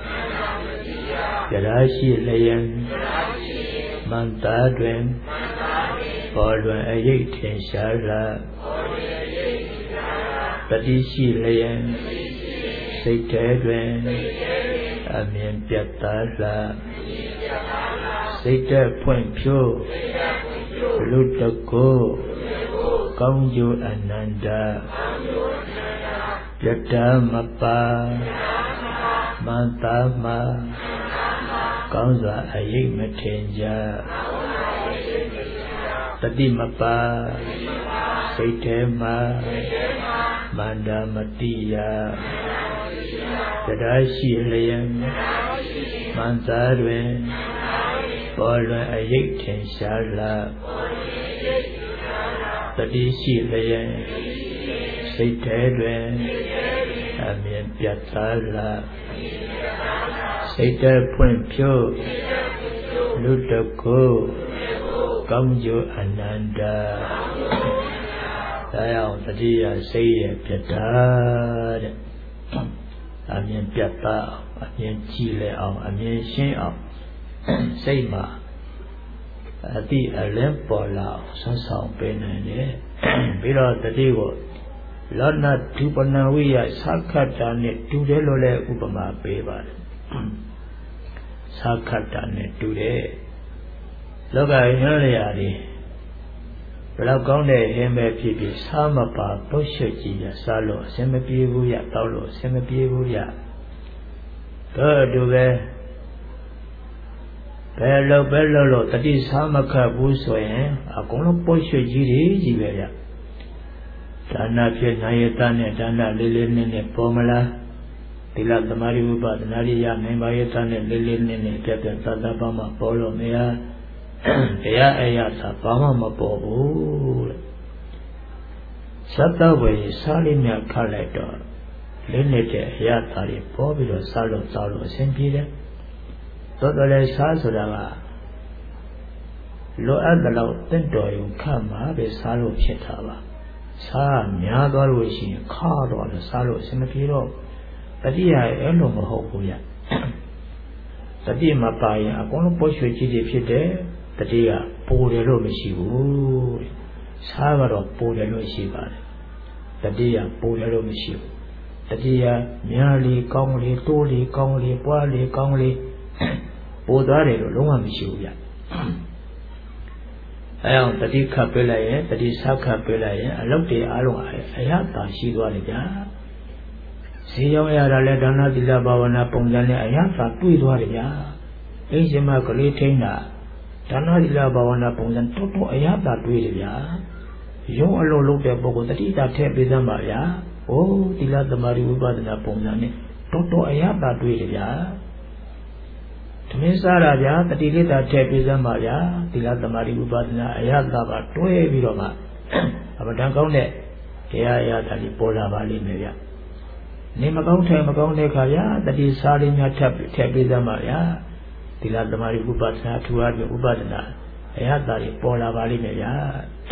ကြရာရှိလျင်မန္တာတွင်ပေါ်လွင်အယိထင်ရှားလာတတိရှိလျင်စိတ်ထဲတွင်အမြင်ပြတ်သားလာစိတ်တက်ဖွင့်ဖြိုးလူတကူကောင်းကျိုးအနန္တပြတ္တာမပါမန္တာမကောင်းစွာအယိမထင်ကြတတိမပါစိတ်ထဲမှာမန္တာမတိယတရားရှိလျင်မန္တာတွင်ပေါ်လွင်အယိထင်ရှားလာတတိရှိလျင်စိတ်ထဲတွင်အမြင်ပြတ်သားလာစိတ်တက်ဖွင့်ဖြိုးလူတကူကောင်းကျိုးအနန္တဒါကြောင့်တတိယစိတ်ရဲ့ပြတ်တာတဲ့အမြင်ပြတ်သားအောင်အမြင်ကြည်လည်အောင်အမြင်ရှင်းအောင်စိတ်မှာအတိအလင်းပေါ်လာအောင်ဆွမ်းဆောင်ပေးနိုင်တယ်ပြီးတော့တတိကိုလောနဒုပနဝိယသခတ္တာနဲ့တူတယ်လို့လည်းဥပမာပေးပါတယ်သခတ္တာနဲ့တူတယ်လောကရင်းလျာတွေဘယ်တော့ကောင်းတဲ့ဟင်းပဲဖြစ်ဖြစ်စားမပါပုတ်ရွှတ်ကြည့်ရစားလို့အစင်မပြေဘူးရတောက်လို့အစင်မပြေဘူးရတော့တူပဲဘယ်လို့တတိစားမခတ်ဘူးဆိုရင်အကုန်လုံးပုတ်ရွှတ်ကြီးတွေကြီးပဲဗျဒါနဖြစ်နိုင်ရတဲ့နဲ့ဒါနလေးလေးနည်းနည်းပေါ်မလားသီလသမာဓိဝိပဿနာရနိုင်ပါရတဲ့နဲ့လေးလေးနည်းနည်းပြတ်ပြတ်သားသားပါမှပေါ်လို့မရတရားအရာသာဘာမှမပေါ်ဘူးတဲ့သတ္တဝေစားလေးများခတ်လိုက်တော့လေးနဲ့တဲ့အရာသာတွေပေါ်ပြီးတော့စားလို့တောက်လို့အဆင်ပြေတယ်တော်တော်လေးစားဆိုတာကလိုအပ်တဲ့လောက်တင့်တော်ရုံခတ်မှာပဲစားလို့ဖြစ်တာပါစားများသွားလို့ရှိရင်ခါတော့လည်းစားလို့အဆင်မပြေတော့တတိယအဲ့လိုမဟုတ်ဘူးဗျတတိမပါရင်အကုန်လုံးပုတ်ရွှေကြီးတွေဖြစ်တယ်တတိယပိုတယ်လို့မရှိဘူးစားကတော့ပိုတယ်လို့ရှိပါတယ်တတိယပိုတယ်လို့မရှိဘူးတတိယများလေကောင်းလေတိုးလေကောင်းလေပွားလေကောင်းလေပိုသွားတယ်လို့လုံးဝမရှိဘူးဗျအဲအောင်တတိခတ်ပေးလိုက်ရင်တတိဆောက်ခတ်ပေးလိုက်ရင်အလုပ်တွေအားလုံးအရသာရှိသွားတယ်ဗျာဈေးရောက်ရတာလဲဒါနသီလဘာဝနာပုံစံနဲ့အရသာတွေ့သွားတယ်ဗျာအိမ်ရှင်မကလေးထိန်းတာဒါနသီလဘာဝနာပုံစံတော်တော်အရသာတွေ့တယ်ဗျာရုံးအလုံးလုံးတဲ့ပုဂ္ဂိုလ်တတိတာထည့်ပေးစမ်းပါဗျာဟိုသီလသမာဓိဝိပဿနာပုံစံနဲ့တော်တော်အရသာတွေ့တယ်ဗျာသမင်းစားတာဗျာတတိလေးတာထည့်ပေးစမ်းပါဗျာသီလသမာဓိဝိပဿနာအရသာပါတွဲပြီးတော့မှအမတန်ကောင်းတဲ့တရားအရသာကြီးပေါ်လာပါလိမ့်မယ်ဗျာနေမကောင်းထဲမကောင်းတဲ့ခါဗျာတတိစားလေးများထည့်ပေးစမ်းပါဗျာသီလသမာဓိဝိပဿနာထူအားဖြင့်ဥပဒနာအရသာကြီးပေါ်လာပါလိမ့်မယ်ဗျာ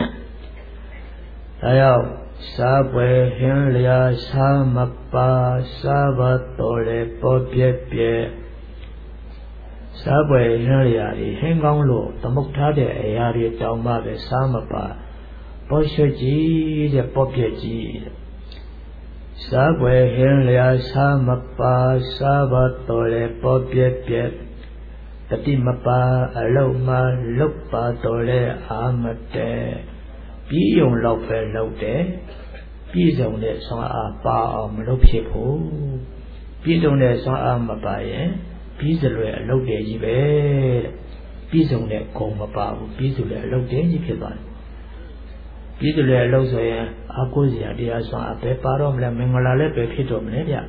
ဒါကြောင့်စားပွဲဟင်းလျာစားမပါစားပါတော်လေပေါ်ပြက်ပြက်စားပွဲဟင်းလျာတွေဟင်းကောင်းလို့သမုတ်ထားတဲ့အရာတွေတောင်းမှပဲစားမပါပေါ်ရွှတ်ကြီးတဲ့ပေါ်ပြက်ကြီးတဲ့စားပွဲဟင်းလျာစားမပါစားပါတော်လေပေါ်ပြက်ပြက်တတိမပါအလုံးမလုတ်ပါတော်လေအာမတဲပြီးုံလောက်ပဲလောက်တယ်ပြည်စုံတဲ့ဆွမ်းအားပါအောင်မလုပ်ဖြစ်ဖို့ပြည်စုံတဲ့ဆွမ်းအားမပါရင်ပြီးစလွယ်အလုပ်တွေကြီးပဲတဲ့ပြည်စုံတဲ့ဂုံမပါဘူးပြီးစလွယ်အလုပ်တွေကြီးဖြစ်သွားတယ်ပြည်စလွယ်အလုပ်ဆိုရင်အာကိုးစရာတရားဆွမ်းအားပဲပါတော့မလဲမင်္ဂလာလည်းပဲဖြစ်တော့မလဲဗျ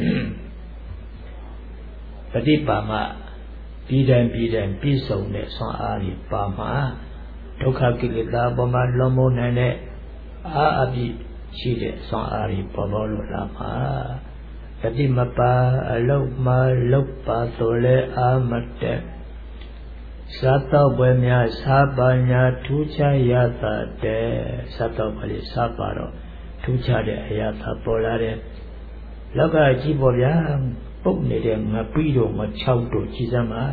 ပฏิပါမပြည်တိုင်းပြည်စုံတဲ့ဆွမ်းအားကြီးပါမှာဒုက္ခကိလေသာပေါ်မှာလွန်မိုးနိုင်တဲ့အာအပြည့်ရှိတဲ့ဆွမ်းအားကြီးပေါ်ပေါ်လို့လာမှာပฏิမပါအလုတ်မလုတ်ပါဆိုလဲအာမတက်စားတော့ပွဲများစားပါညာထူးခြားရတာတဲ့စားတော့ပါလေစားပါတော့ထူးခြားတဲ့အရာသာပေါ်လာတဲ့လောကကြီးပေါ်ဗျာပုတ်နေတဲ့ငပိတို့င6တို့ကြီးစမ်းပါ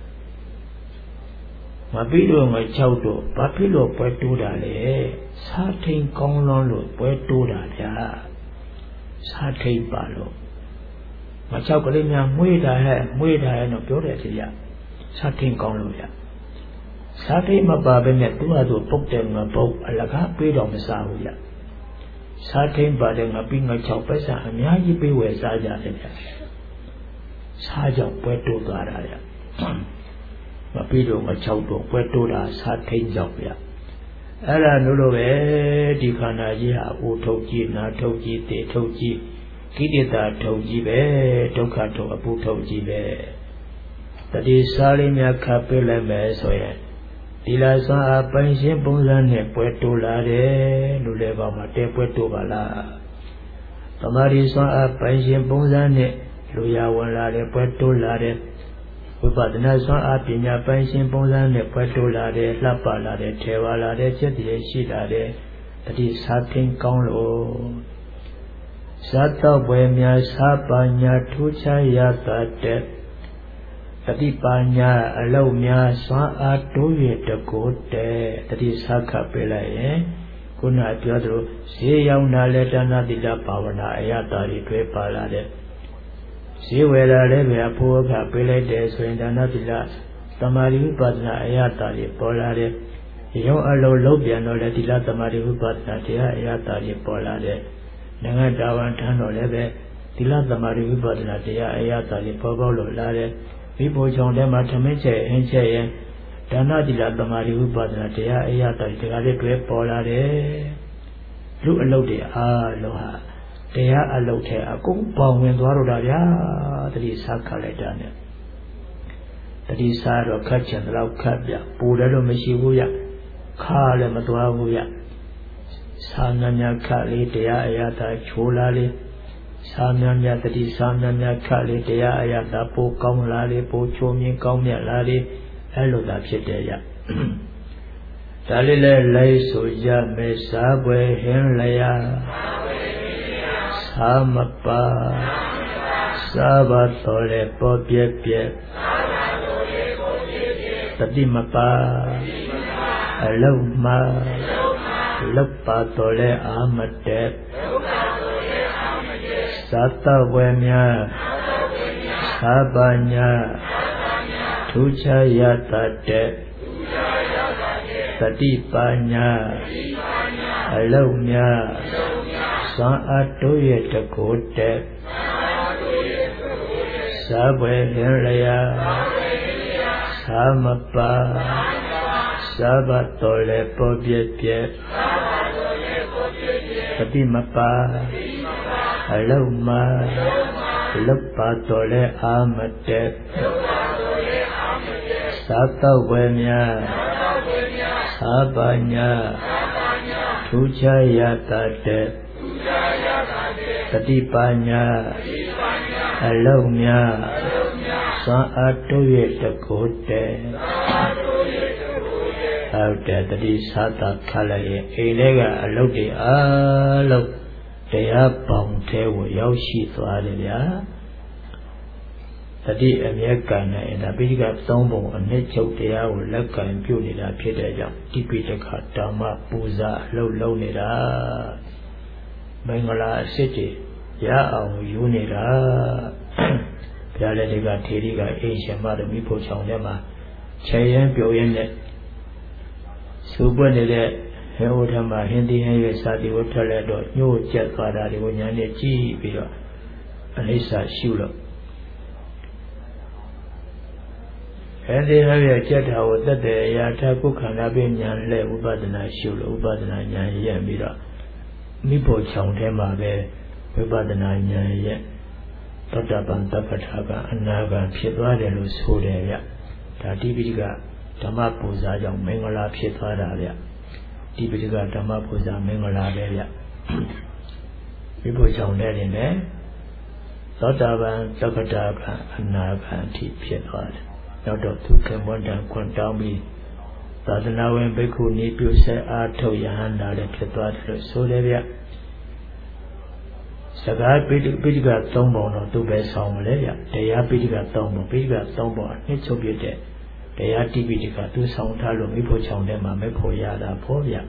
ငပိတို့င6တို့ဘာဖြစ်လို့ပွဲတိုးတာလဲစားထိန်ကောင်းလွန်းလို့ပွဲတိုးတာဗျာစားထိန်ပါလို့င6ကလေးများမွေးတာဟဲ့တော့ပြောတယ်စီရစားထိန်ကောင်းလို့ဗျာစားထိန်မပါဘဲနဲ့သူ့ဟာသူပုတ်တယ်ငပုတ်အလကားပေးတော့မစားဘူးဗျာစားထိန်ပါတယ်ငပိင6ပဲစားအများကြီးပေးဝယ်စားကြတယ်ဗျာစားကြောင့်ပွဲတိုးသွားတာဗျမပြီးတော့6တော့ပွဲတိုးတာစားထိန်ကြောင့်ဗျအဲ့ဒါလို့ပဲဒီခန္ဓာကြီးဟာအိုထုတ်ကြီးနာထုတ်ကြီးတေထုတ်ကြီးကိဋ္တာထုတ်ကြီးပဲဒုက္ခထုတ်အပူထုတ်ကြီးပဲတတိစားလေးများခပ်ပေးလိုက်မယ်ဆိုရင်ဒီလာစွမ်းအားပိုင်ရှင်ပုံစံနဲ့ပွဲတိုးလာတယ်လို့လည်းကောင်းမှာတဲပွဲတိုးပါလားသမာဓိစွမ်းအားပိုင်ရှင်ပုံစံနဲ့လူရဝင်လာတယ်ပွဲတိုးလာတယ်ဝိပဿနာစွမ်းအားပညာပိုင်ရှင်ပုံစံနဲ့ပွဲတိုးလာတယ်လှပလာတယ်ထေဝလာတယ်စိတ်တည်းရှိလာတယ်တတိစားထင်းကောင်းလို့စားတော့ပွဲများစားပါညာထူးခြားရတာတဲ့တတိပါညာအလုံးများစွမ်းအားတိုးရတကိုတဲ့တတိစားခပ်ပေးလိုက်ရင်ခုနပြောသလိုဈေးရောက်တာလဲဒါနသီလဘာဝနာအရတာတွေတွေ့ပါလာတဲ့ဈေးဝယ်လာလည်းပဲအဖို့အခပေးလိုက်တယ်ဆိုရင်ဒါနသီလသမာဓိဝိပဿနာအရတာတွေပေါ်လာတဲ့ရုံအလုံးလုံးပြန်တော့လေသီလသမာဓိဝိပဿနာတရားအရတာတွေပေါ်လာတဲ့နိုင်ငံတာဝန်ထမ်းတော်လည်းပဲသီလသမာဓိဝိပဿနာတရားအရတာတွေပေါ်ပေါက်လို့လာတဲ့မိဖို့ချောင်းထဲမှာထမင်းချက်အင်းချက်ရင်ဒါနသီလသမာဓိဝိပဿနာတရားအရတာတွေဒါလည်းတွေ့ပေါ်လာတယ်လူအလုပ်တွေအားလုံးဟာတရားအလုပ်ထဲအကုန်ပေါဝင်သွားတော့တာဗျာတတိစားခတ်လိုက်တာနဲ့တတိစားတော့ခတ်ချင်တော့ခတ်ပြပူတယ်လို့မရှိဘူးဗျခါလည်းမသွားဘူးဗျစားမြတ်ခတ်လေးတရားအရသာချိုးလာလေးစားမြတ်တတိစားမြတ်ခတ်လေးတရားအရသာပိုကောင်းလာလေးပိုချိုးမြင့်ကောင်းမြတ်လာလေးအဲ့လိုသာဖြစ်တယ်ဗျဒါလေးလဲလိုက်ဆိုရမယ်စားပွဲဟင်းလျာသာမပါသာဘတော်လေပေါ်ပြက်ပြက်တတိမပါအလုံးမလောက်ပါတော်လေအာမတက်သာတဝေမြသာပညာထူးခြားရတတ်တဲ့တတိပညာအလုံးများစွမ်းအားတိုးရတကိုတဲ့သာဘွယ်လျာသာမပါသာဘတော်လေပေါ်ပြည့်ပြည့်တတိမပါအလုံးမလောက်ပါတော်လေအာမတက်သာတော့ဝေမြသာပညာထူးခြားရတတ်တဲ့တတိပညာအလုံးများစွမ်းအားတိုးရတကိုတဲ့ဟုတ်တယ်တတိသာတာခလိုက်ရင်အိမ်ထဲကအလုပ်တွေအားလုံးတရားပေါင်းထဲကိုရောက်ရှိသွားတယ်ဗျာတတိအမျက်ကံနဲ့ဒါပိဋကသုံးပုံအနှစ်ချုပ်တရားကိုလက်ကင်ပြုနေတာဖြစ်တဲ့ကြောင့်တိပိဋကဓမ္မပူဇာအလုပ်လုပ်နေတာမင်္ဂလာအစစ်တွေရအောင်ယူနေတာဘုရားလက်တွေကထေရီကအိမ်ရှင်မတို့မိဖို့ချောင်းထဲမှာခြေရင်ပြုံးရင်နဲ့စူပွက်နေတဲ့ဟဟဲ့ထမဟင်းသီးဟင်းရွက်စာတီကိုထွက်လဲတော့ညှို့ကျက်သွားတာတွေကိုညာနဲ့ကြည့်ပြီးတော့အနိစ္စရှုလို့အဲဒီဟဲ့ရကျက်တာကိုတက်တဲ့အရာထကုခန္ဓာပညာလဲဥပဒနာရှုလို့ဥပဒနာဉာဏ်ရက်ပြီးတော့မိဖို့ချောင်ထဲမှာပဲဝိပဿနာဉာဏ်ရက်သောတာပန်တပ္ပထာကအနာဂံဖြစ်သွားတယ်လို့ဆိုတယ်ဗျဒါတိပိဋကဓမ္မပူဇာကြောင့်မင်္ဂလာဖြစ်သွားတာဗျတိပိဋကဓမ္မပူဇာမင်္ဂလာပဲဗျမိဖို့ချောင်တဲ့ရင်လည်းသောတာပန်တပ္ပထာကအနာဂံအထိဖြစ်သွားတယ်နောက်တော့သူကမွန်တန်ခွန်တောင်းပြီးသာသနာဝင်ဘိက္ခုနီပြုဆက်အားထုတ်ယဟန္တာလည်းဖြစ်သွားတယ်လို့ဆိုတယ်ဗျစကားပိဋက3ပုံတော့သူပဲဆောင်မလဲဗျတရားပိဋက3ပုံပိဋက3ပုံအနှစ်ချုပ်ပြတဲ့တရားတိပိဋကသူဆောင်ထားလို့မိဖို့ချောင်ထဲမှာမဲ့ဖို့ရတာပေါ့ဗျဒါ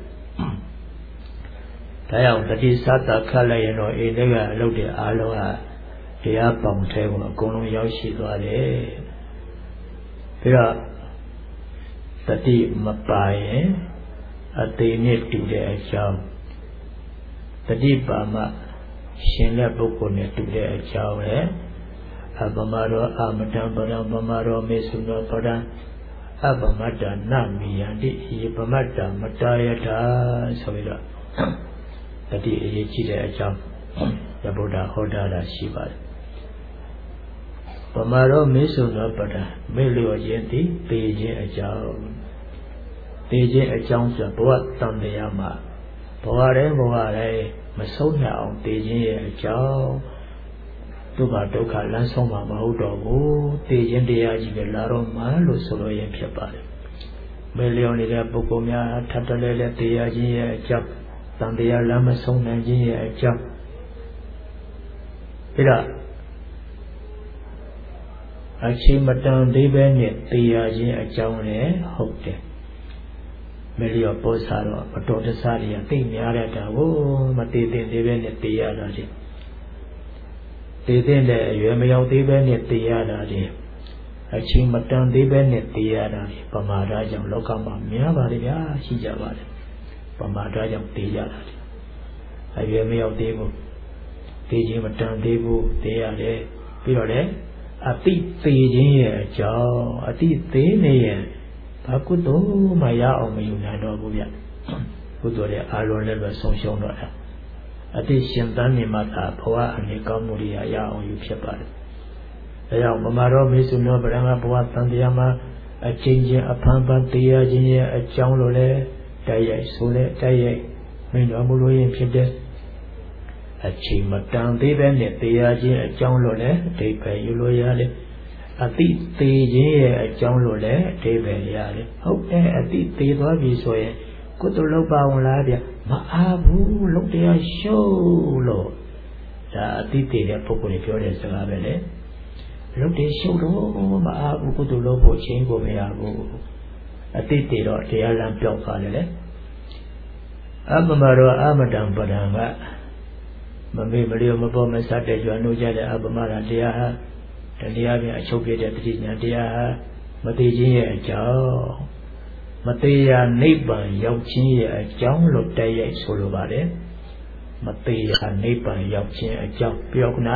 ကြောင့်တတိသတ္တခတ်လိုက်ရင်တော့အိန္ဒိကအလုပ်တွေအားလုံးကတရားပေါင်ထဲကိုအကုန်လုံးရောက်ရှိသွားတယ်ပြီးတော့တတိမပါရင်အသေးနဲ့တူတဲ့အကြောင်းတတိပါမရှင်တဲ့ပုဂ္ဂိုလ်နဲ့တူတဲ့အကြောင်းလေအပမရောအမတံပရံပမရောမေစုနောပရံအပမတ္တနမိယတိယေပမတ္တမတယတာဆိုပြီးတော့တတိအရေးကြီးတဲ့အကြောင်းဗုဒ္ဓဟောတာရှိပါတယ်ပမရောမေစုနောပရံမေလျော့ခြင်းသည်ပေခြင်းအကြောင်းပေခြင်းအကြောင်းဆိုဘဝတန်တရားမှာဘဝတိုင်းမဆုံးရအောင်တည်ခြင်းရဲ့အကြောင်းဒုက္ခလမ်းဆုံးမှာမဟုတ်တော့ဘူးတည်ခြင်းတရားကြီးပဲလာတော့မှလို့ဆိုလို့ရင်ဖြစ်ပါတယ်မေလျော်နေတဲ့ပုဂ္ဂိုလ်များထပ်တလဲလဲတရားခြင်းရဲ့အကြောင်းတန်တရားလမ်းမဆုံးနိုင်ခြင်းရဲ့အကြောင်းပြီးတော့အချိန်မတန်သေးပဲနဲ့တရားခြင်းအကြောင်းလည်းဟုတ်တယ်မေလျော်ပို့စားတော့မတော်တဆတွေကသိများတဲ့တာကိုမတည်တဲ့သေးပဲနဲ့သိရတာလေတည်တဲ့အရွယ်မရောက်သေးပဲနဲ့သိရတာလေအချိန်မတန်သေးပဲနဲ့သိရတာလေပမာဒကြောင့်လောကမှာများပါလေဗျာရှိကြပါလေပမာဒကြောင့်သိရတာလေအရွယ်မရောက်သေးဘူးသိခြင်းမတန်သေးဘူးသိရတယ်ပြီးတော့လေအတိသေးခြင်းရဲ့အကြောင်းအတိသေးနေရဲ့ဘာကုသိုလ်မှရအောင်မယူနိုင်တော့ဘူးဗျကုသိုလ်ရဲ့အာလုံးလည်းပဲဆုံးရှုံးတော့တာအတိရှင်သန်နေမှာသာဘဝအနေကောင်းမှုတွေရအောင်ယူဖြစ်ပါတယ်ဒါကြောင့်မမတော်မေစုနောဗရမဘဝတန်တရားမှာအချင်းချင်းအဖန်ဖန်တရားချင်းရဲ့အကြောင်းလိုလဲတိုက်ရိုက်ဆိုလဲတိုက်ရိုက်မင်းတော်မူလို့ရင်ဖြစ်တဲ့အချိန်မတန်သေးပဲနဲ့တရားချင်းအကြောင်းလိုလဲအဓိပ္ပာယ်ယူလို့ရတယ်အတိသေးခြင်းရဲ့အကြောင်းလို့လည်းအဓိပ္ပာယ်ရတယ်ဟုတ်တယ်အတိသေးသွားပြီဆိုရင်ကုသိုလ်လုပ်ပါဝင်လားဗျမအားဘူးလုပ်တရားရှုံးလို့ဒါအတိသေးတဲ့ပုဂ္ဂိုလ်တွေပြောတဲ့စကားပဲလေလုပ်တယ်ရှုံးတော့မအားဘူးကုသိုလ်လုပ်ဖို့ချင်းကိုမရဘူးအတိသေးတော့တရားလမ်းပြောက်သွားတယ်လေအပမရောအမတံပဒံကမမေ့မလျော့မပေါ်မဆတ်တဲ့ကြွနှုတ်ကြတဲ့အပမရတရားဟာတရားပြန်အချုပ်ပြတဲ့တတိညာတရားဟာမသေးခြင်းရဲ့အကြောင်းမသေးရာနိဗ္ဗာန်ရောက်ခြင်းရဲ့အကြောင်းလို့တိုက်ရိုက်ဆိုလိုပါတယ်မသေးရာနိဗ္ဗာန်ရောက်ခြင်းအကြောင်းပြောခဏ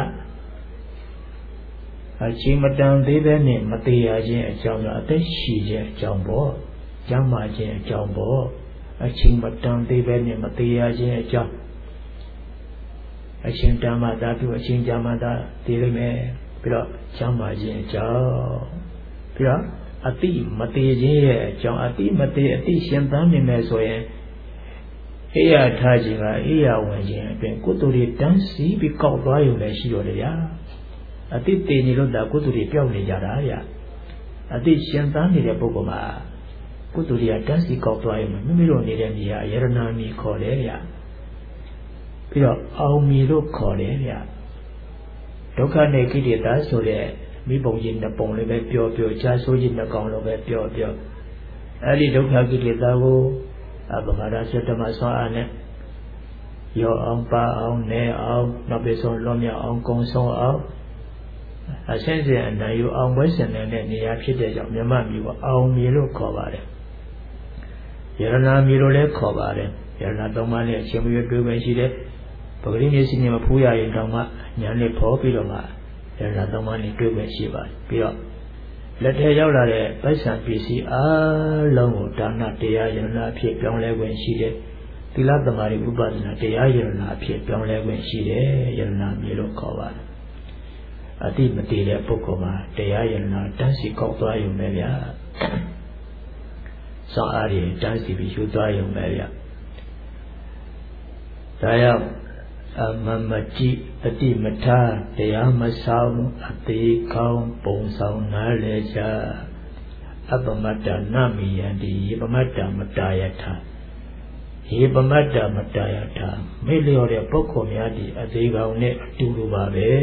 အချိန်မတန်သေးပဲနဲ့မသေးရခြင်းအကြောင်းတော့အသက်ရှိခြင်းအကြောင်းပေါ့ကျမ်းမာခြင်းအကြောင်းပေါ့အချိန်မတန်သေးပဲနဲ့မသေးရခြင်းအကြောင်းအချိန်တန်မှသာသူအချိန်ကြာမှသာသိလိမ့်မယ်ပြီးတော့ကျမ်းမာခြင်းအကြောင်းပြီးတော့အတိမသေးခြင်းရဲ့အကြောင်းအတိမသေးအတိရှင်သန်နေမယ်ဆိုရင်အေးရထားခြင်းကအေးရဝင်ခြင်းအတွင်ကုသိုလ်တွေတန်းစီပြီးကောက်သွားရုံလည်းရှိတော့တယ်ဗျာအတိတည်နေလို့ဒါကုသိုလ်တွေပြောက်နေကြတာဗျာအတိရှင်သန်နေတဲ့ပုဂ္ဂိုလ်မှာကုသိုလ်တွေကတန်းစီကောက်သွားရုံမိမိတို့နေတဲ့နေရာယရနာမီခေါ်တယ်ဗျာပြီးတော့အောင်မီလို့ခေါ်တယ်ဗျာဒုက္ခနဲ့ကိလေသာဆိုတဲ့မိဘုံကြီးနှစ်ပုံလည်းပဲပြောချာဆိုးကြီးနှစ်ကောင်လည်းပဲပြောအဲ့ဒီဒုက္ခကိလေသာကိုအပမရစေတမဆွာအားနဲ့ရောအောင်ပါအောင်နဲအောင်နောက်ပြီးဆုံးလွန်မြောက်အောင်ကုံဆုံးအောင်အဆင့်ဆင့်အနိုင်ယူအောင်ပွဲဆင်တဲ့နေရာဖြစ်တဲ့ကြောင့်မြမမျိုးအောင်မြေလို့ခေါ်ပါတယ်ယရနာမြေလို့လည်းခေါ်ပါတယ်ယရဏသုံးပါးနဲ့အချင်းမျိုးတွေ့ခွင့်ရှိတယ်ပဂရိမျက်စိနဲ့မဖူးရရင်တောင်မှညာနဲ့ဖော်ပြီးတော့မှယရဏသုံးပါးနဲ့တွေ့ခွင့်ရှိပါတယ်ပြီးတော့လက်ထဲရောက်လာတဲ့ပိုက်ဆံပစ္စည်းအလုံးကိုဒါနတရားယရဏအဖြစ်ပြောင်းလဲခွင့်ရှိတယ်သီလသမာဓိဥပဒနာတရားယရဏအဖြစ်ပြောင်းလဲခွင့်ရှိတယ်ယရဏမျိုးလို့ခေါ်ပါတယ်အတိမတည်တဲ့ပုဂ္ဂိုလ်မှာတရားယရဏတန်းစီကောက်သွားရုံပဲဗျာစောင့်အားဖြင့်တန်းစီပြီးယူသွားရုံပဲဗျာဒါကြောင့်အမမတိအတိမထားတရားမဆောင်အသေးကောင်းပုံဆောင်နားလေကြအပမတ္တနမိယံတိယေပမတ္တမတာယထာယေပမတ္တမတာယထာမေ့လျော့တဲ့ပုဂ္ဂိုလ်များဒီအသေးကောင်းနဲ့အတူတူပါပဲ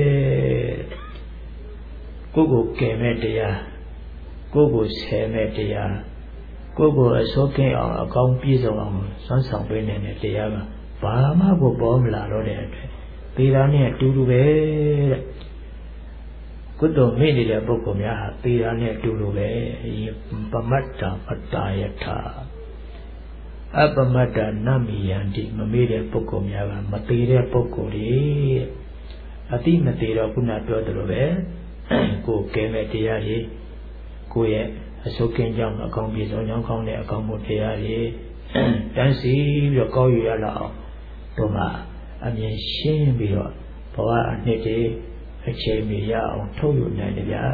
ကိုယ်ကိုကယ်မဲ့တရားကိုယ်ကိုဆယ်မဲ့တရားကိုယ်ကိုအစိုးကင်းအောင်အကောင်းပြည့်စုံအောင်စွမ်းဆောင်ပေးနေတဲ့တရားကဘာမှကိုပေါ်မလာတော့တဲ့အတွက်သေတာနဲ့အတူတူပဲတဲ့ကုသိုလ်မိနေတဲ့ပုဂ္ဂိုလ်များဟာသေတာနဲ့အတူတူပဲပမတ္တမတာယထာအပမတ္တနမိယံတိမမေ့တဲ့ပုဂ္ဂိုလ်များကမသေးတဲ့ပုဂ္ဂိုလ်တွေအတိမသေးတော့ခုနပြောသလိုပဲကိုယ်ကဲမဲ့တရားတွေကိုယ့်ရဲ့အစုကင်းကြောင့်အကောင်းပြေဆုံးကြောင်းကောင်းတဲ့အကောင်းမှုတရားတွေတန်းစီပြီးတော့ကောက်ယူရလာအောင်တို့မှာအမြင်ရှင်းပြီးတော့ဘဝအနှစ်တွေအချိန်မီရအောင်ထုတ်ယူနိုင်တယ်ဗျာ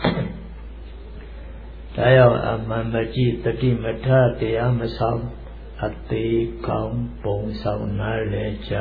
ဒါကြောင့်အမှန်မကြည့်တတိမထတရားမဆောင်အသေးကောင်းပုံဆောင်နားလေကြ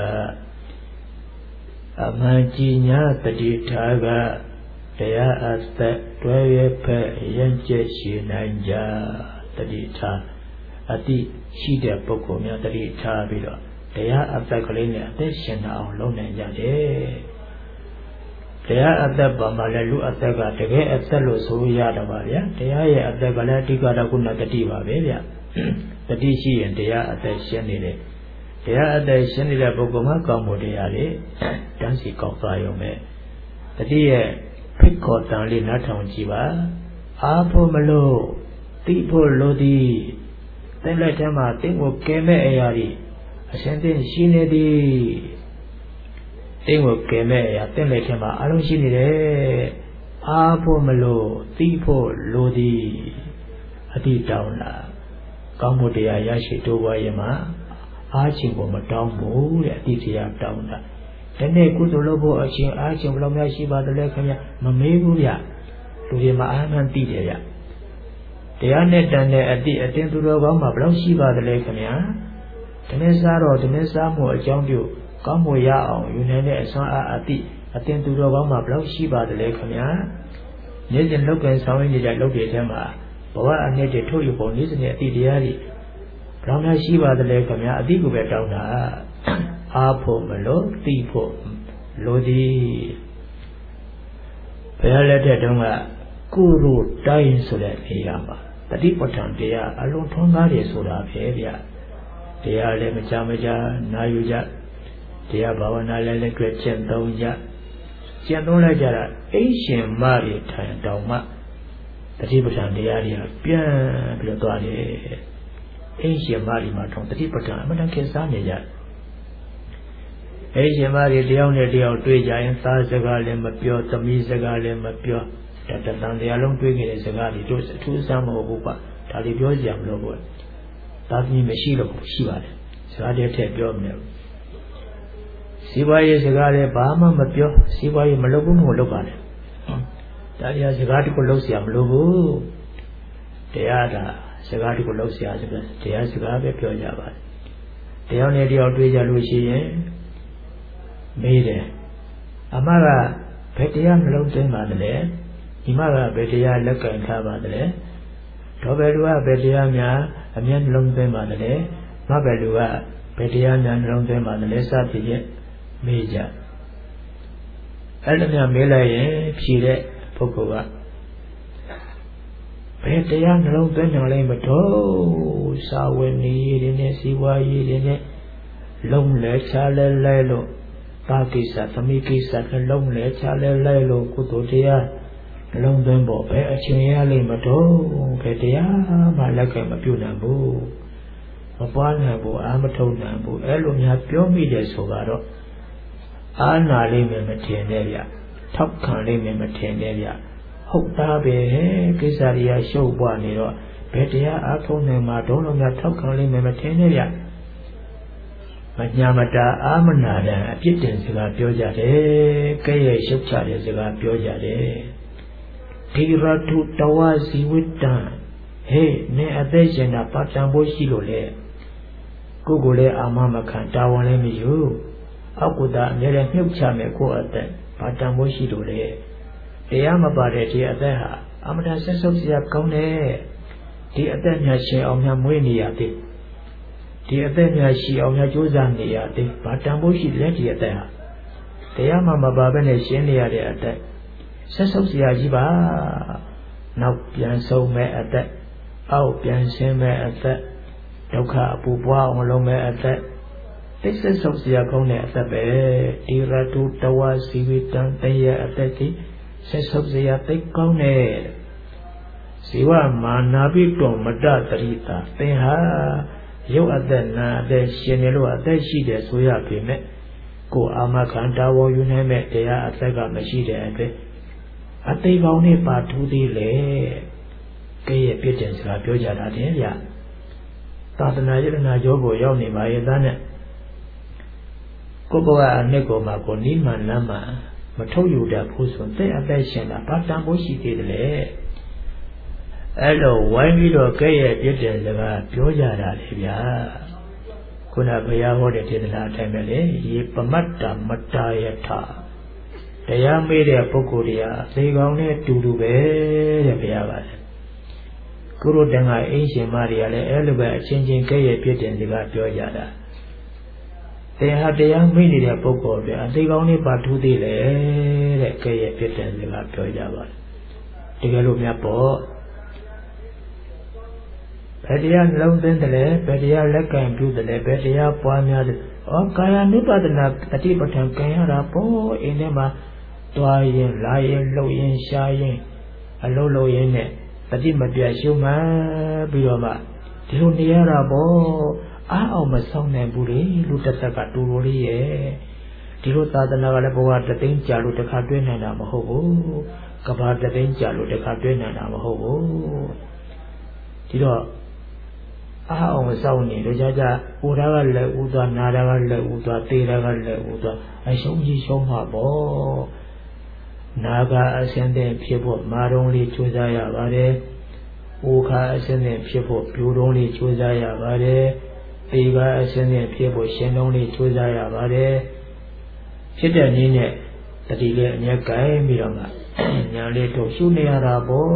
အမှန်ကြည်ညာတတိထားကတရားအသက်တွဲရဖက်ရင့်ကျက်ရှိနိုင်ကြတတိထားအတိရှိတဲ့ပုဂ္ဂိုလ်များတတိထားပြီးတော့တရားအသက်ကလေးနဲ့အသက်ရှင်အောင်လုပ်နိုင်ကြတယ်တရားအသက်ပါမှလည်းလူအသက်ကတကယ်အသက်လို့ဆိုရတာပါဗျာတရားရဲ့အသက်ကလည်းအဓိကတော့ခုနတတိပါပဲဗျာတတိရှိရင်တရားအသက်ရှင်နေတယ်တရားအသက်ရှင်နေတဲ့ပုဂ္ဂိုလ်မှာကောင်းမှုတရားတွေတန်းစီကောက်သွားရုံပဲတတိရဲ့ဖိတ်ခေါ်တန်လေးနားထောင်ကြည့်ပါအားဖို့မလို့သိဖို့လိုသည်သင်လက်ထဲမှာသင်ကိုကယ်မဲ့အရာတွေအရှင်သင်ရှိနေသည်သင်ကိုကယ်မဲ့အရာသင်လက်ထဲမှာအလုံးရှိနေတယ်အားဖို့မလို့သိဖို့လိုသည်အတိတောင်းလာကောင်းမှုတရားရရှိတိုးပွားရင်မှာအားချင်းကိုမတောင်းဘူးတဲ့အတိတရားတောင်းတာဒီနေ့ကုသိုလ်လုပ်ဖို့အချင်းအားချင်းဘယ်လိုများရှိပါသလဲခင်ဗျမမေးဘူးဗျလူတွေမှာအားမှန်သိတယ်ဗျတရားနဲ့တန်တဲ့အတိအတင်းသူတော်ကောင်းမှာဘယ်လောက်ရှိပါသလဲခင်ဗျာဒီနေ့စားတော့ဒီနေ့စားမှုအကြောင်းပြုကောင်းမှုရအောင်ယူနိုင်တဲ့အစွမ်းအားအတိအတင်းသူတော်ကောင်းမှာဘယ်လောက်ရှိပါသလဲခင်ဗျာနေ့စဉ်လုပ်ကန်ဆောင်ရင်းနေတဲ့လုပ်တွေထဲမှာဘဝအနှစ်တွေထုတ်ယူပုံနေ့စဉ်အတိတရားတွေဘယ်လောက်များရှိပါသလဲခင်ဗျာအတိကိုပဲတောင်းတာအားဖို့မလို့သိဖို့လိုသည်ဘယ်လက်တဲ့တုန်းကကုရုတိုင်းဆိုတဲ့နေရာမှာတတိပဋ္ဌာန်တရားအလုံးထုံးကားတယ်ဆိုတာပဲဗျတရားလည်းမကြမကြနာယူကြတရားဘာဝနာလည်းလက်တွေ့ကျင့်သုံးကြကျင့်သုံးလိုက်ကြတာအိရှင်မတွေထိုင်တောင်မှတတိပဋ္ဌာန်တရားတွေကပြန်ပြီးတော့သွားတယ်အိရှင်မတွေမှာတော့တတိပဋ္ဌာန်အမှန်တကယ်စားနေကြအိရှင်မတွေတယောက်နဲ့တယောက်တွေ့ကြရင်သားစကားလည်းမပြောသမီးစကားလည်းမပြောတတန်တရားလုံးတွေးခဲ့တဲ့စကားတွေတို့အထူးအဆန်းမဟုတ်ဘူးကွာဒါတွေပြောကြရမလို့ပေါ့သာသမီမရှိတော့ဘူးရှိပါတယ်စကားတွေထည့်ပြောမယ်စီးပွားရေးစကားလည်းဘာမှမပြောစီးပွားရေးမလုပ်ဘူးမလုပ်ပါနဲ့ဒါတရားစကားတခုလုပ်เสียမလို့ဘူးတရားဒါစကားတခုလုပ်เสียဆိုတော့တရားစကားပဲပြောကြပါတယ်တရားနဲ့တရားတွေးကြလို့ရှိရင်မေးတယ်အမကဘယ်တရားနှလုံးသွင်းပါတယ်လဲဒီမကဘယ်တရားလက်ကင်ထားပါတယ်လဲတော့ဘယ်လူကဘယ်တရားများအမျက်နှလုံးသွင်းပါတယ်လဲမဘယ်လူကဘယ်တရားများနှလုံးသွင်းပါတယ်လဲစသဖြင့်မေးကြအဲ့လိုများမေးလိုက်ရင်ဖြေတဲ့ပုဂ္ဂိုလ်ကဘယ်တရားနှလုံးသွင်းနိုင်လဲမတော့စာဝေနေရည်တွေနဲ့စီဝါရည်တွေနဲ့လုံးလဲချလဲလဲလို့တာကိစ္စသမီးကိစ္စနှလုံးလဲချလဲလဲလို့ကုသိုလ်တရားနှလုံးသွင်းဖို့ပဲအချင်းရလိမ့်မတော့ဘယ်တရားမှလက်ကမပြုတ်နိုင်ဘူးပွားနိုင်ဘူးအာမထုံနိုင်ဘူးအဲ့လိုများပြောမိတယ်ဆိုတော့အာနာလေးမထင်နဲ့ဗျထောက်ခံလေးမထင်နဲ့ဗျဟုတ်သားပဲကိစ္စတွေကရှုပ်ပွားနေတော့ဘယ်တရားအားထုတ်နိုင်မှာတော့လို့များထောက်ခံလေးမထင်နဲ့ဗျမညာမတာအာမနာတဲ့အပြစ်တင်စကားပြောကြတယ်ကဲ့ရဲ့ရှုပ်ချတဲ့စကားပြောကြတယ်ဒီရတုတဝစီဝိတံဟေးနင်အသက်ရှင်တာပါတံဖို့ရှိလို့လေကိုကိုလည်းအာမမခံတာဝန်လည်းမယူအောက်ကသာအများနဲ့မြုပ်ချမယ်ကိုအသက်ပါတံဖို့ရှိလို့လေတရားမပါတဲ့ဒီအသက်ဟာအမတန်ဆက်ဆုပ်စရာကောင်းတယ်ဒီအသက်များရှင်အောင်များမွေးနေရသည်ဒီအသက်များရှိအောင်များကြိုးစားနေရသည်ဘာတန်ဖို့ရှိလဲဒီအသက်ဟာတရားမှမပါဘဲနဲ့ရှင်းနေရတဲ့အသက်ဆက်ဆုပ်စရာကြီးပါနောက်ပြန်ဆုံးမဲ့အသက်အောက်ပြန်ရှင်းမဲ့အသက်ဒုက္ခအပူပွားအောင်လုံးမဲ့အသက်သိဆက်ဆုပ်စရာကောင်းတဲ့အသက်ပဲဒီရတုတဝစီဝိတံတရအသက်ကြီးဆက်ဆုပ်စရာသိကောင်းတဲ့ဇီဝမာနာပိတောမတ္တတရိတာသင်ဟာရုပ်အသက်နာအသက်ရှင်နေလို့အသက်ရှိတယ်ဆိုရပေမဲ့ကိုယ်အာမခံတာဝယူနိုင်မဲ့တရားအသက်ကမရှိတဲ့အတွက်အသိကောင်းနဲ့ပါထူးသေးလေကဲ့ရဲ့ပြည့်တဲ့စကားပြောကြတာတဲ့ဗျသာသနာ့ယတနာကျော်ကိုရောက်နေပါရဲ့သားနဲ့ကိုယ်ကအနှစ်ကိုမှကိုနိမန်လမ်းမှာမထုတ်ယူတတ်ဘူးဆိုတဲ့အသက်ရှင်တာဘာတန်ဖို့ရှိသေးတယ်လေအဲ့လိုဝိုင်းပြီးတော့ကဲ့ရဲ့ပြည့်တဲ့စကားပြောကြတာလေဗျာခုနဘုရားဟောတဲ့ဒေသနာအတိုင်းပဲလေယေပမတ္တမတ္တယထတရားမေးတဲ့ပုဂ္ဂိုလ်တွေကသေကောင်နဲ့တူတူပဲတဲ့ဘုရားကလည်းကုရုတန်ကအင်းရှင်မတွေကလည်းအဲ့လိုပဲအချင်းချင်းကဲ့ရဲ့ပြည့်တဲ့စကားပြောကြတာတရားမေးနေတဲ့ပုဂ္ဂိုလ်တွေအသေးကောင်းလေးပါထူးသေးလေတဲ့ကဲ့ရဲ့ပြည့်တဲ့စကားပြောကြပါတယ်တကယ်လို့များပေါ့ဘယ်တရားနှလုံးသွင်းတယ်လဲဘယ်တရားလက်ကင်ပြုတယ်လဲဘယ်တရားပွားများတယ်ကာယ ानु ပါဒနာတတိပဋ္ဌာန်ကံရတာပေါ့အင်းထဲမှာတွားရင်လာရင်လှုပ်ရင်ရှားရင်အလုံးလုံးရင်နဲ့တတိမပြတ်ရှုမှန်းပြီးတော့မှဒီလိုနေရတာပေါ့အားအောင်မဆောင်နိုင်ဘူးလေလူတစ်သက်ကတူတူလေးရဲ့ဒီလိုသာသနာကလည်းဘဝတသိန်းကြာလို့တစ်ခါတွဲနိုင်တာမဟုတ်ဘူးကဘာတသိန်းကြာလို့တစ်ခါတွဲနိုင်တာမဟုတ်ဘူးဒီတော့အားအောင်စောင့်နေတော့ကြပူတာကလည်းဥသွားနာတာကလည်းဥသွားသေတာကလည်းဥသွားအရှုံးကြီးရှုံးမှာပေါ့နာကအစင်းတဲ့ဖြစ်ဖို့မာရုံးလေးကြိုးစားရပါတယ်ဥခါအစင်းတဲ့ဖြစ်ဖို့ပြူတုံးလေးကြိုးစားရပါတယ်သေကအစင်းတဲ့ဖြစ်ဖို့ရှင်တုံးလေးကြိုးစားရပါတယ်ဖြစ်တဲ့နည်းနဲ့တတိလေးအမျက်ကိုင်းပြီးတော့မှညာလေးတို့ရှုနေရတာပေါ့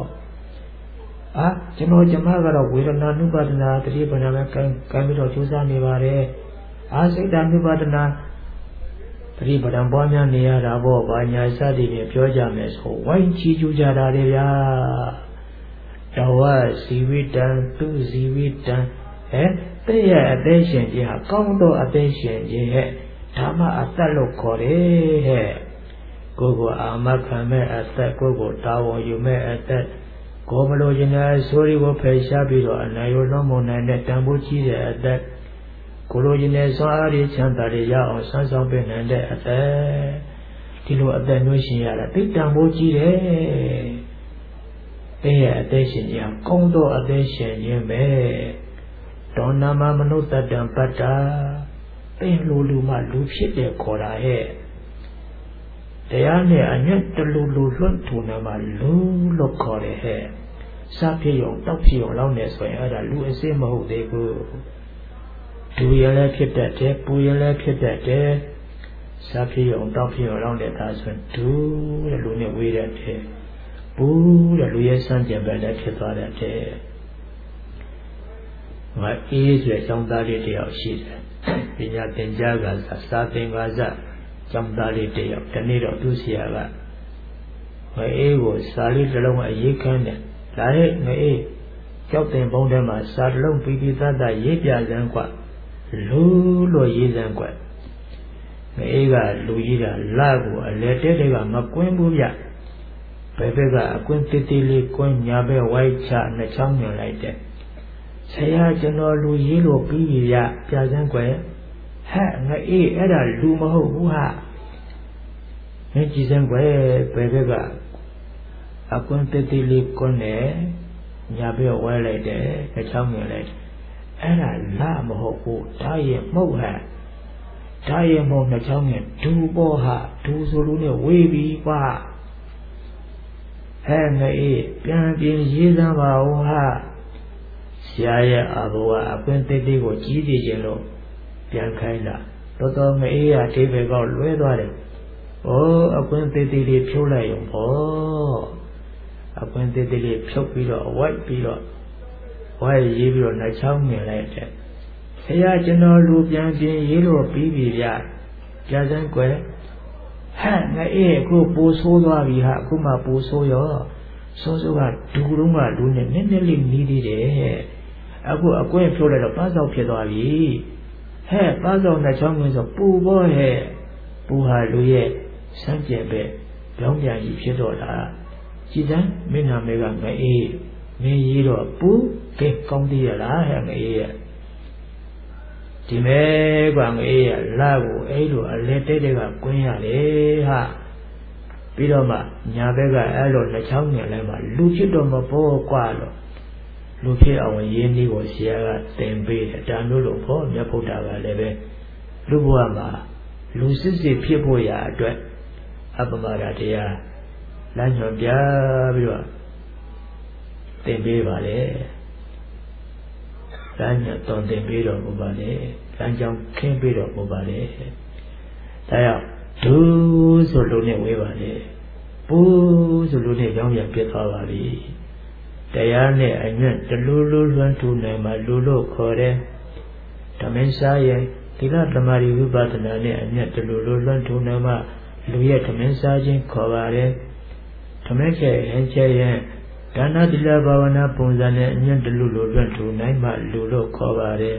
ကျွန်တော်ကျမကတော့ဝေဒနာနုပါဒနာတတိပဒနာပဲကံပြီးတော့ကြိုးစားနေပါတယ်စိတ်ဓာနုပါဒနာတတိပဒံပွားများနေရတာပေါ့ဘာညာစသည်ဖြင့်ပြောကြမယ်ဆိုဝိုင်းချီးကျူးကြတာလေဗျာတဝဇီဝိတံသူဇီဝိတံတဲ့ရအသေးရှင်ကြီးဟာကောင်းသောအသေးရှင်ကြီးဟဲ့ဓမ္မအသက်လို့ခေါ်တယ်ဟဲ့ကိုယ်ကိုအာမခံမဲ့အသက်ကိုယ်ကိုတာဝန်ယူမဲ့အသက်ကိုမလို့ခြင်းနဲ့ဆိုးရီကိုဖယ်ရှားပြီးတော့အနိုင်ရလုံးမနိုင်တဲ့တန်ဖိုးကြီးတဲ့အသက်ကိုလိုခြင်းနဲ့စွမ်းအားရချမ်းသာတွေရအောင်ဆွမ်းဆောင်ပေးနိုင်တဲ့အသက်ဒီလိုအသက်မျိုးရှင်ရတာသိတန်ဖိုးကြီးတယ်တဲ့ရဲ့အသက်ရှင်ခြင်းကောင်းသောအသက်ရှင်ခြင်းပဲဒေါနာမမနုဿတံပတ္တာသင်လူမှလူဖြစ်တယ်ခေါ်တာဟဲ့တရားနဲ့အညက်တလူလွတ်ထူနေမှာလူလို့ခေါ်တယ်ဟဲ့စားဖြစ်ရုံတောက်ဖြစ်ရုံလောက်နေဆိုရင်အဲ့ဒါလူအစစ်မဟုတ်သေးဘူးဒူရလည်းဖြစ်တတ်တယ်ပူရလည်းဖြစ်တတ်တယ်စားဖြစ်ရုံတောက်ဖြစ်ရုံလောက်နေတာဆိုရင်ဒူတဲ့လူနဲ့ဝေးတဲ့တဲ့ပူတဲ့လူရဲ့စမ်းကြံပဲလည်းဖြစ်သွားတဲ့တဲ့ငါအေးဆိုတဲ့ကျောင်းသားလေးတယောက်ရှိတယ်ပညာသင်ကြားကစာသင်္ကာစကျောင်းသားလေးတယောက်ဒီနေ့တော့သူ့ဆရာကငအေးကိုစာလေးတစ်လုံးအရေးခန်းတယ်ဒါနဲ့ငအေးကြောက်တင်ပုံးထဲမှာစာတစ်လုံးပြီးပြီးသားသားရေးပြစမ်းกว่าလူလို့ရေးစမ်းกว่าငအေးကလူကြီးတာလာကိုအလဲတဲတဲကမကွင်းဘူးဗျဘယ်ဘက်ကအကွင်းတေးသေးလေးကွင်းညာဘက်ဝိုက်ချနှစ်ချောင်းညွန်လိုက်တယ် Saya jenol lu yelo pi ya piazan kwe ha ngai ada lu ma ho bu ha ngai ji san kwe pe ga akun te ti li kon ne nya pe wa lai de ka chang ne lai ada la ma ho ko da ye mau ha da ye mau na chang ne du bo ha du so lu ne we bi kwa ha ngai pian pian yi san ba ho ha Xia ye abu a quên tê tê của chí đi trên lộ Pian khai là Tôi nghĩ à thì phải gọi lưới đó đấy a quên tê tê đi phiếu lại dùng a quên tê tê đi phiếu bí đó Quay gì bí đó nó xong nghe lại thế Xia chân nó lưu pian pian yi lộ bí ra Cha dân quê Ha nghĩ cô bố số đó vì hạ cô mà bố số đó Số hà đủ đúng mà đủ nên linh đi đi đấy Aku yang flow dah pasal piada lagi. Heh, pasal nak cakap so pu boh heh, pu halu ye, sanjay be, belum jadi piada lah. Jadi, mana mereka ngai, ni iro pu ke kong dia lah yang ngai. Di mereka ngai lagu, elo alete dega kuya le ha. Bila mah, nyabega elo nak cakap ni lah mah, lucu dong mah po kualo. Lu phía ông yên đi của xe tiền bê đã nuôi lục phó nhà phụ đạo là lệ lúc qua mà lu xích xích phía bồi à đuổi áp mà ra thì à lá nhọn giá bây giờ tiền bê vào đấy lá nhọn toàn tiền bê rồi của bà đấy lá trong khen bê rồi của bà đấy tại à đủ số lượng này với bà đấy bố số lượng này giống như biết thao bà đi Daya ne anyan telulu luan tu ne ma lulu kore. Tamen saya tila tamari vipatana ne anyan telulu luan tu ne ma luye tamen sajin kore. Tamen che henche dana tila bhavana punza ne anyan telulu luan tu ne ma lulu kore.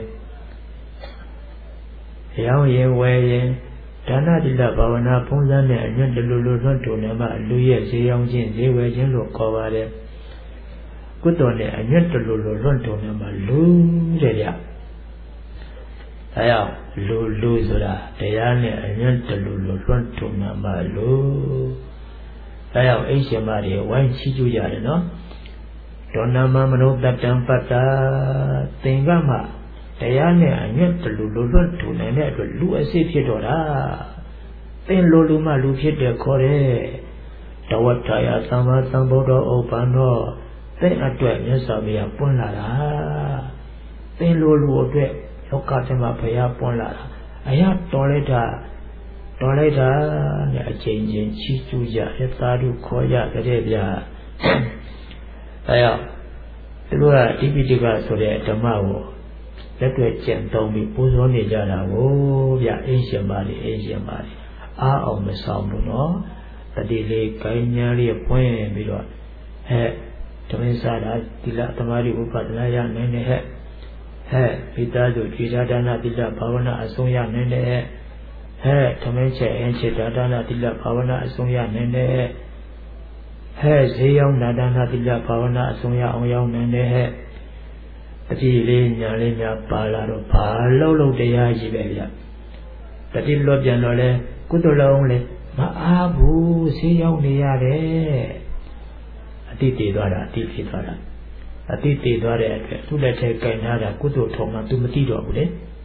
Yang ye we dana tila bhavana punza ne anyan telulu luan tu ne ma luye se yang jin se we jin lu kore. Cú tổ này anh nhất là luôn tổ này mà luôn vậy ạ, thấy không? Luôn rồi đó, thế ra này anh nhất là luôn tổ này mà luôn, thấy không? Ấy xem mà để quay chi chú giờ đấy nó, tổ này mà nó tập trung phát ra tiếng gà mà, thế ra này anh nhất là luôn tổ này này rồi luôn sẽ phía đó đó, tiếng luôn mà luôn phía để coi đấy, đâu có trái à sang bao đó ô pan đó. Tên ở tuổi nhớ sao bây giờ buồn là tên lô tuổi lúc cả thế mà bây giờ buồn là ai to lấy ra nhà chuyện chi chú giờ hết ta đủ khó giờ cái đấy bây giờ thấy không? Tức là đi vào số đề trong máu rất tuyệt chuyện tông bị bố số này ra là ô giờ ấy xem mà đi ông mới xong rồi nó ta đi lấy cái nhà đi quen bây giờ hết Tamen sada tila tamari upadana ya nene hai pita jo jira dana tila bhavana asung ya nene hai tamen che enche dana tila bhavana asung ya nene hai zeyong dana tila bhavana asung ya ong yong nene hai tati le nya pa la ro ba lâuတရားကြီးပဲဗျတတိလွတ်ပြန်တော့လေကုသိုလ်လုံးလေမအားဘူးဆေးရောက်နေရတယ်အတိတည်သွားတာအတိဖြစ်သွားတာအတိတည်သွားတဲ့အတွက်သူ့လက်ထဲကင်ထားတာကုသိုလ်ထုံမှသူမသိတော့ဘူးလေ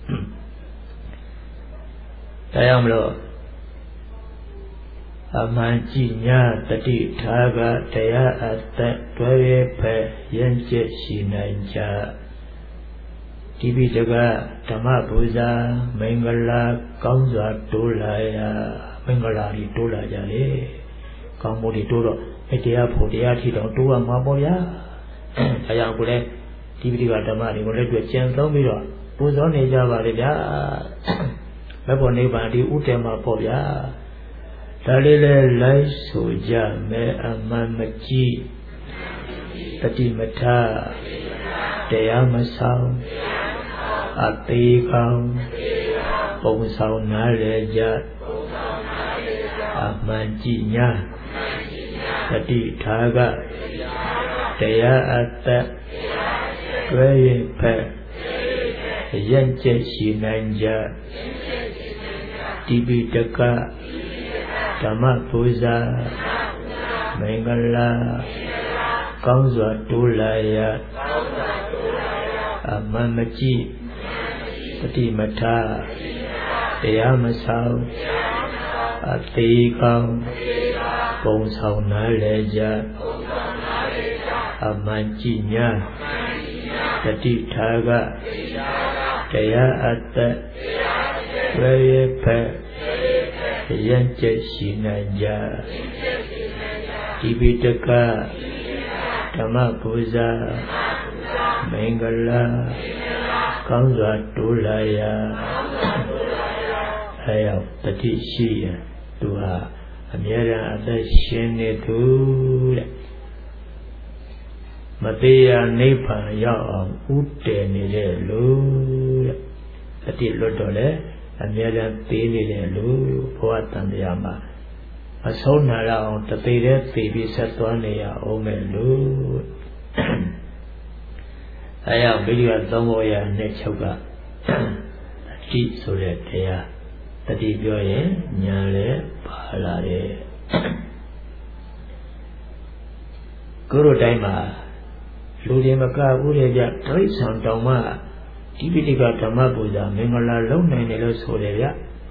ဒါကြောင့်မလို့အမှန်ကြည်ညာတတိထားကတရားအသက်တွဲဖက်ရင့်ကျက်ရှိနိုင်ကြဒီပိတကဓမ္မပူဇာမင်္ဂလာကောင်းစွာတိုးလာရမင်္ဂလာကြီးတိုးလာကြလေကောင်းမှုတွေတိုးတော့တရားဖို့တရားထီတော့တိုးရမှာပေါ့ဗျာအဲကြောင့်ကိုလည်းဒီပိဋကဓမ္မတွေကိုလည်းတွေ့ကြံသုံးပြီးတော့ပူဇော်နေကြပါလေဗျာမဖို့နိဗ္ဗာန်ဒီဥတ္တမပေါ့ဗျာဒါလေးလည်းလိုက်ဆိုကြမယ်အမှန်မကြည့်တတိမထတရားမဆောင်အသေးကောင်းပုံဆောင်နားလေကြအမှန်ကြည့်ညာတတိထားကတရားအသက်တွေ့ဖက်ရက်ကျက်ရှိနိုင်ကြတိပိတကဓမ္မပူဇာမင်္ဂလာကောင်းစွာတိုးလာရအမှန်မကြည့်ပฏิမထတရားမဆောင်အသေးကောင်းပုံဆောင်နားလဲကြအမှန်ကြည့်ညာတတိထာကတရားအတ္တဝေယဖက်ရင့်ကျက်ရှိနိုင်ကြဒီပိတကဓမ္မပူဇာမင်္ဂလာကောင်းစွာတိုးလာရအဲရောက်တတိရှိရသူဟာအမြဲတမ်းအသက်ရှင်နေသူတဲ့မသေးရနိဗ္ဗာန်ရောက်အောင်ဥတည်နေတဲ့လူတဲ့တတိလွတ်တော့လေအမြဲတမ်းသေးနေတဲ့လူဘဝတန်တရားမှာအဆုံးနာရအောင်တသေးတဲ့သေပြီးဆက်သွားနေရအောင်မဲ့လူအဲရောက်ဗိဓိကသုံးဖို့ရနဲ့ချုပ်ကတတိဆိုတဲ့တရားတတိပြောရင်ညာလည်းပါလာတယ်ကိုယ်တို့တိုင်းမှာလူတွေမကဘူးလေကြတိရစ္ဆာန်တောင်မှဒီပိဋကဓမ္မပူဇာမင်္ဂလာလုံးနိုင်တယ်လို့ဆိုတယ်ဗျ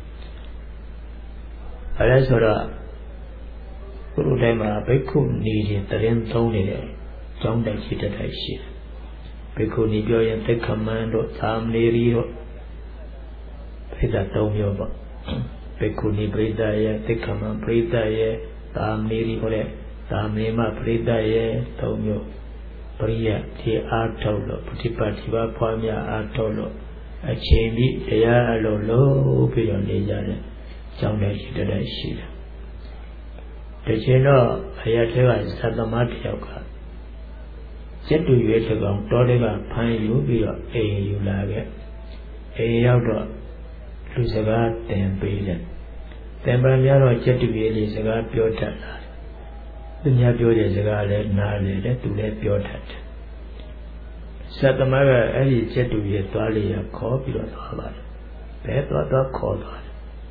အဲဒါဆိုတော့ကိုယ်တို့တိုင်းမှာဘိက္ခုနီတွေတရင်သုံးနေတယ်ကျောင်းတိုက်ရှိတတ်တိုက်ရှိတယ်ဘိက္ခုနီပြောရင်သက်ခမန်းတို့သာမဏေရီတို့ဖိသသုံးမျိုးပေါ့ဘိက္ခုနီပရိသတ်ရဲ့သက်ခမန်းပရိသတ်ရဲ့သာမဏေရီဟောတဲ့သာမဏေမပရိသတ်ရဲ့သုံးမျိုးပရိယဒီအားထုတ်လို့ပฏิပတ်ဒီပါဖွားများအားထုတ်လို့အချိန်ပြီးတရားအလုံးလုံးပြီးတော့နေကြတယ်ကျောင်းတိုက်ရှိတတ်ရှိတယ်ဒီချိန်တော့အရာတွေကသတ္တမတယောက်ကစက်တူရွေးတကောင်တောတွေကဖမ်းယူပြီးတော့အိမ်ယူလာခဲ့အိမ်ရောက်တော့လူစကားတင်ပေးတယ်တင်ပန်များတော့စက်တူရွေးလေးစကားပြောတတ်လာသူများပြောတဲ့စကားလည်းနားလေတယ်သူလည်းပြောတတ်တယ်သတ္တမကအဲ့ဒီစက်တူရွေးသွားလေရခေါ်ပြီးတော့သွားပါတယ်ဘယ်သွားခေါ်သွား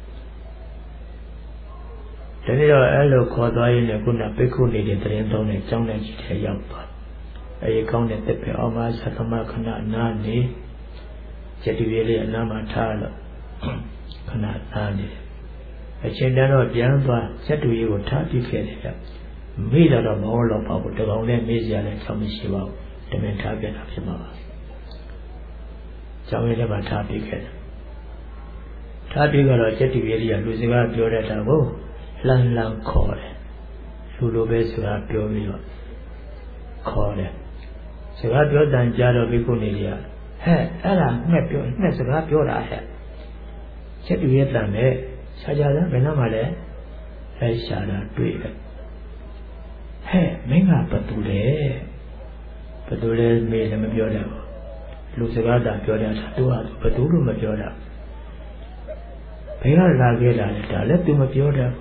တယ်ဒီတော့အဲ့လိုခေါ်သွားရင်လည်းခုနပိက္ခုနေတဲ့တရင်သုံးတဲ့ကျောင်းတိုင်းကြီးထဲရောက်သွားအဲဒီကောင်းတဲ့တက်ပဲအောင်မှာသတ္တမခဏနားနေစက်တူရွေးလေးအနားမှာထားလို့ခဏနားနေအချိန်တန်းတော့ပြန်သွားစက်တူရွေးကိုထားပြီးခဲ့တယ်ဗျမေ့တော့မဟုတ်တော့ပါဘူးတကောင်လည်းမေ့စရာလည်းချောင်းမရှိပါဘူးတမင်ထားပြတာဖြစ်မှာပါကျောင်းရည်ထဲမှာထားပြီးခဲ့တယ်ထားပြီးတော့စက်တူရွေးလေးကလူစကားပြောတတ်တာကိုလှမ်းခေါ်တယ်လူလိုပဲစကားပြောပြီးတော့ခေါ်တယ်စကားပြောတန်ကြတော့ဘိက္ခုနီတွေကဟဲ့အဲ့ဒါငှက်စကားပြောတာဟဲ့ချက်တူရဲ့တန်နဲ့ရှားကြတယ်ဘယ်နှမှာလဲအဲရှားတာတွေ့တယ်ဟဲ့မင်းကဘသူလဲမေးလည်းမပြောတတ်ဘူးလူစကားတာပြောတယ်သူကဘသူလို့မပြောတတ်ဘယ်ကလာခဲ့တာလဲဒါလည်းသူမပြောတတ်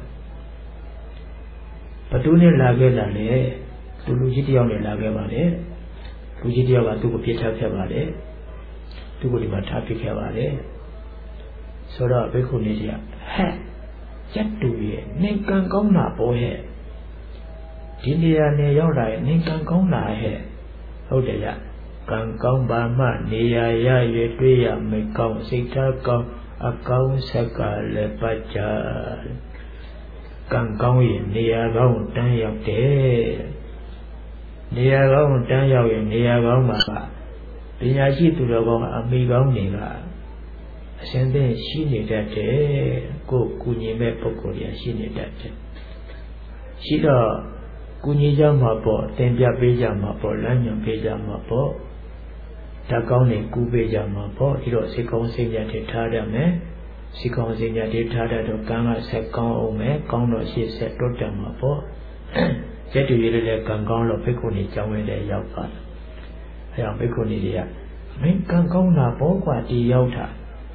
ဘသူနဲ့လာခဲ့တာလဲသူလူကြီးတယောက်နဲ့လာခဲ့ပါလေလူကြီးတယောက်ကသူ့ကိုပြစ်ထားခဲ့ပါလေသူ့ကိုဒီမှာထားပြခဲ့ပါလေဆိုတော့ဘိက္ခုနီကြီးကဟဲ့ကျက်တူရဲ့နေကံကောင်းတာပေါ်ဟဲ့ဒီနေရာနေရောက်လာရဲ့နေကံကောင်းတာဟဲ့ဟုတ်တယ်ကြကံကောင်းပါမှနေရာရရတွေ့ရမယ်ကောင်းစိတ်ထားကောင်းအကောင်းဆက်ကလည်းပတ်ကြကံကောင်းရင်နေရာကောင်းတန်းရောက်တယ်နေရာကောင်းတန်းရောက်ရင်နေရာကောင်းမှာပညာရှိသူတော်ကောင်းအမိကောင်းတွေကအရှင်သင်ရှိနေတတ်တယ်ကိုယ်ကုညီမဲ့ပုဂ္ဂိုလ်တွေရှိနေတတ်တယ်ရှိတော့ကုညီကြမှာပေါ့တင်ပြပေးကြမှာပေါ့လမ်းညွှန်ပေးကြမှာပေါ့ဓာတ်ကောင်းတွေကူးပေးကြမှာပေါ့ဒီတော့စိတ်ကောင်းစိတ်ညစ်တွေထားရမယ်စိတ်ကောင်းစိတ်ညစ်တွေထားတတ်တော့ကံကဆက်ကောင်းအောင်မယ်ကောင်းတော့ရှေ့ဆက်တိုးတက်မှာပေါ့ကျက်တူရည်လည်းကံကောင်းလို့ဘိက္ခုနီကျောင်းဝင်တဲ့ရောက်ပါတယ်အဲအောင်ဘိက္ခုနီတွေကမင်းကံကောင်းတာပေါ့ကွာဒီရောက်တာ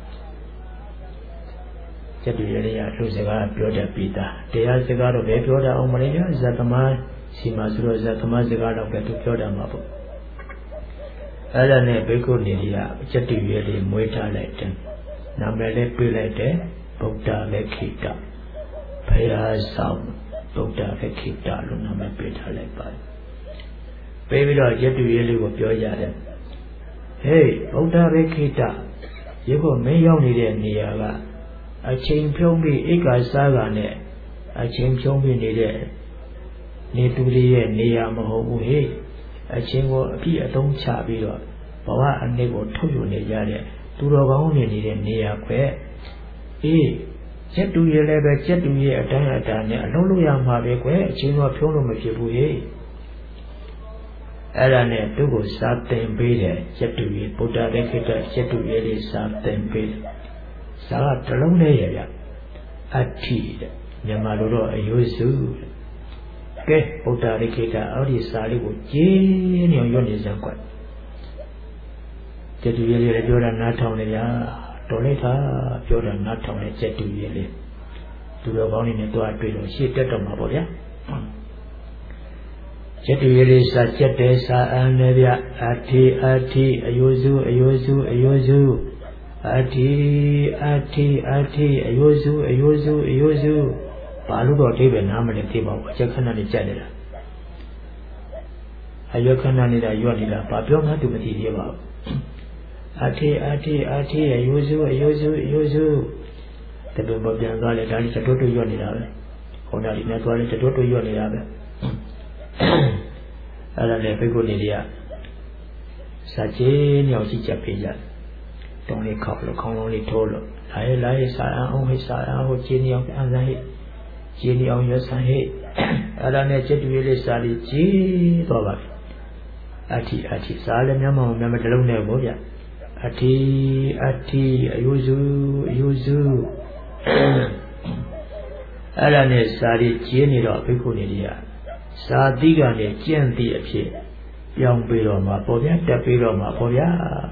ကျက်တူရည်တွေကလူစကားပြောတတ်ပြီးသားတရားစကားတော့ပဲပြောတတ်အောင်မလေးဇတ်သမားစီမှာဆိုတော့ဇတ်သမားစကားတော့ပဲသူပြောတတ်မှာပေါ့အဲ့ဒါနဲ့ဘိက္ခုနီတွေကစက်တူရွယ်လေးမွေးထားလိုက်တယ်နာမည်လေးပေးလိုက်တယ်ဗုဒ္ဓဝေခိတဘုရားဆောင်ဗုဒ္ဓဝေခိတလို့နာမည်ပေးထားလိုက်ပါတယ်ပေးပြီးတော့စက်တူရွယ်လေးကိုပြောကြတယ်ဟေးဗုဒ္ဓဝေခိတရေကိုမင်းရောက်နေတဲ့နေရာကအချိန်ဖြုံးပြီးဧကစားကနဲ့အချိန်ဖြုံးပြီးနေတဲ့နေသူလေးရဲ့နေရာမဟုတ်ဘူးဟေ့အချင်းကိုအပြည့်အသုံးချပြီးတော့ဘဝအနည်းကိုထုတ်ယူနေကြတဲ့သူတော်ကောင်းနေနေတဲ့နေရာခွဲအေးကျက်တူရလည်းပဲကျက်တူရဲ့အတိုင်းအတာနဲ့အလုံးလို့ရမှာပဲကွယ်အချင်းကဖြုံးလို့မဖြစ်ဘူးဟေ့အဲ့ဒါနဲ့သူ့ကိုစာသင်ပေးတယ်ကျက်တူရဗုဒ္ဓဝေခိတကျက်တူရလေးစာသင်ပေးတယ်စာကတစ်လုံးနဲ့ရအဋ္ဌိတဲ့မြန်မာလိုတော့အယုစုကဲဗုဒ္ဓဝေခိတအဲ့ဒီစာလေးကိုကျင်းနေအောင်ရွတ်နေစမ်းကွယ်ကျက်တူရလေးလည်းပြောတာနားထောင်နေကြတော်လိုက်တာပြောတာနားထောင်တဲ့ကျက်တူရလေးသူတော်ကောင်းနေနဲ့တွားတွေ့တော့ရှေ့တက်တော့မှာပေါ့ဗျာကျက်တူရလေးစာကျက်တဲ့စာအန်းလည်းဗျအဋ္ဌိအဋ္ဌိအယုစုအယုစုအယုစုအဋ္ဌိအဋ္ဌိအဋ္ဌိအယုစုအယုစုအယုစုဘာလို့တော့အိဗယ်နားမလဲသိပါဘူးအချက်ခဏနဲ့ကြက်နေတာအယုခဏနေတာရွတ်နေတာဘာပြောမှသူမသိသေးပါဘူးအဋ္ဌိအဋ္ဌိအဋ္ဌိအယုစုအယုစုအယုစုတပင်ပေါ်ပြန်သွားလဲဒါလေးတတွတ်တွတ်ရွတ်နေတာပဲခေါင်းသားလေးနဲ့သွားလဲတတွတ်တွတ်ရွတ်နေတာပဲအဲ့ဒါလည်းဘိက္ခုနီတွေကစာကျင်းညောင်ကြည့်ချက်ပေးကြတုံးလေးခောက်လို့ခေါင်းလုံးလေးထိုးလို့လာရေးစာအောင်ဟိစာအောင်ဟိုကျင်းညောင်အန်စမ်းဟိကျင်းညောင်ရွတ်ဆန်းဟိအဲ့ဒါနဲ့จิตတွေလေးစာလေးကျင်းသွားပါပြီအဋ္ဌိအဋ္ဌိစာလည်းမျက်မှောင်မျက်မှောင်တစ်လုံးနဲ့ပေါ့ဗျအဋ္ဌိအဋ္ဌိအယုစုအယုစုအဲ့ဒါနဲ့စာလေးကျင်းနေတော့ဘိက္ခုနီတွေကစာတိကနေကျင့်သည့်အဖြစ်ပြောင်းပြီးတော့မှာပေါ့ဗျာတက်ပြီးတော့မှာပေါ့ဗျာ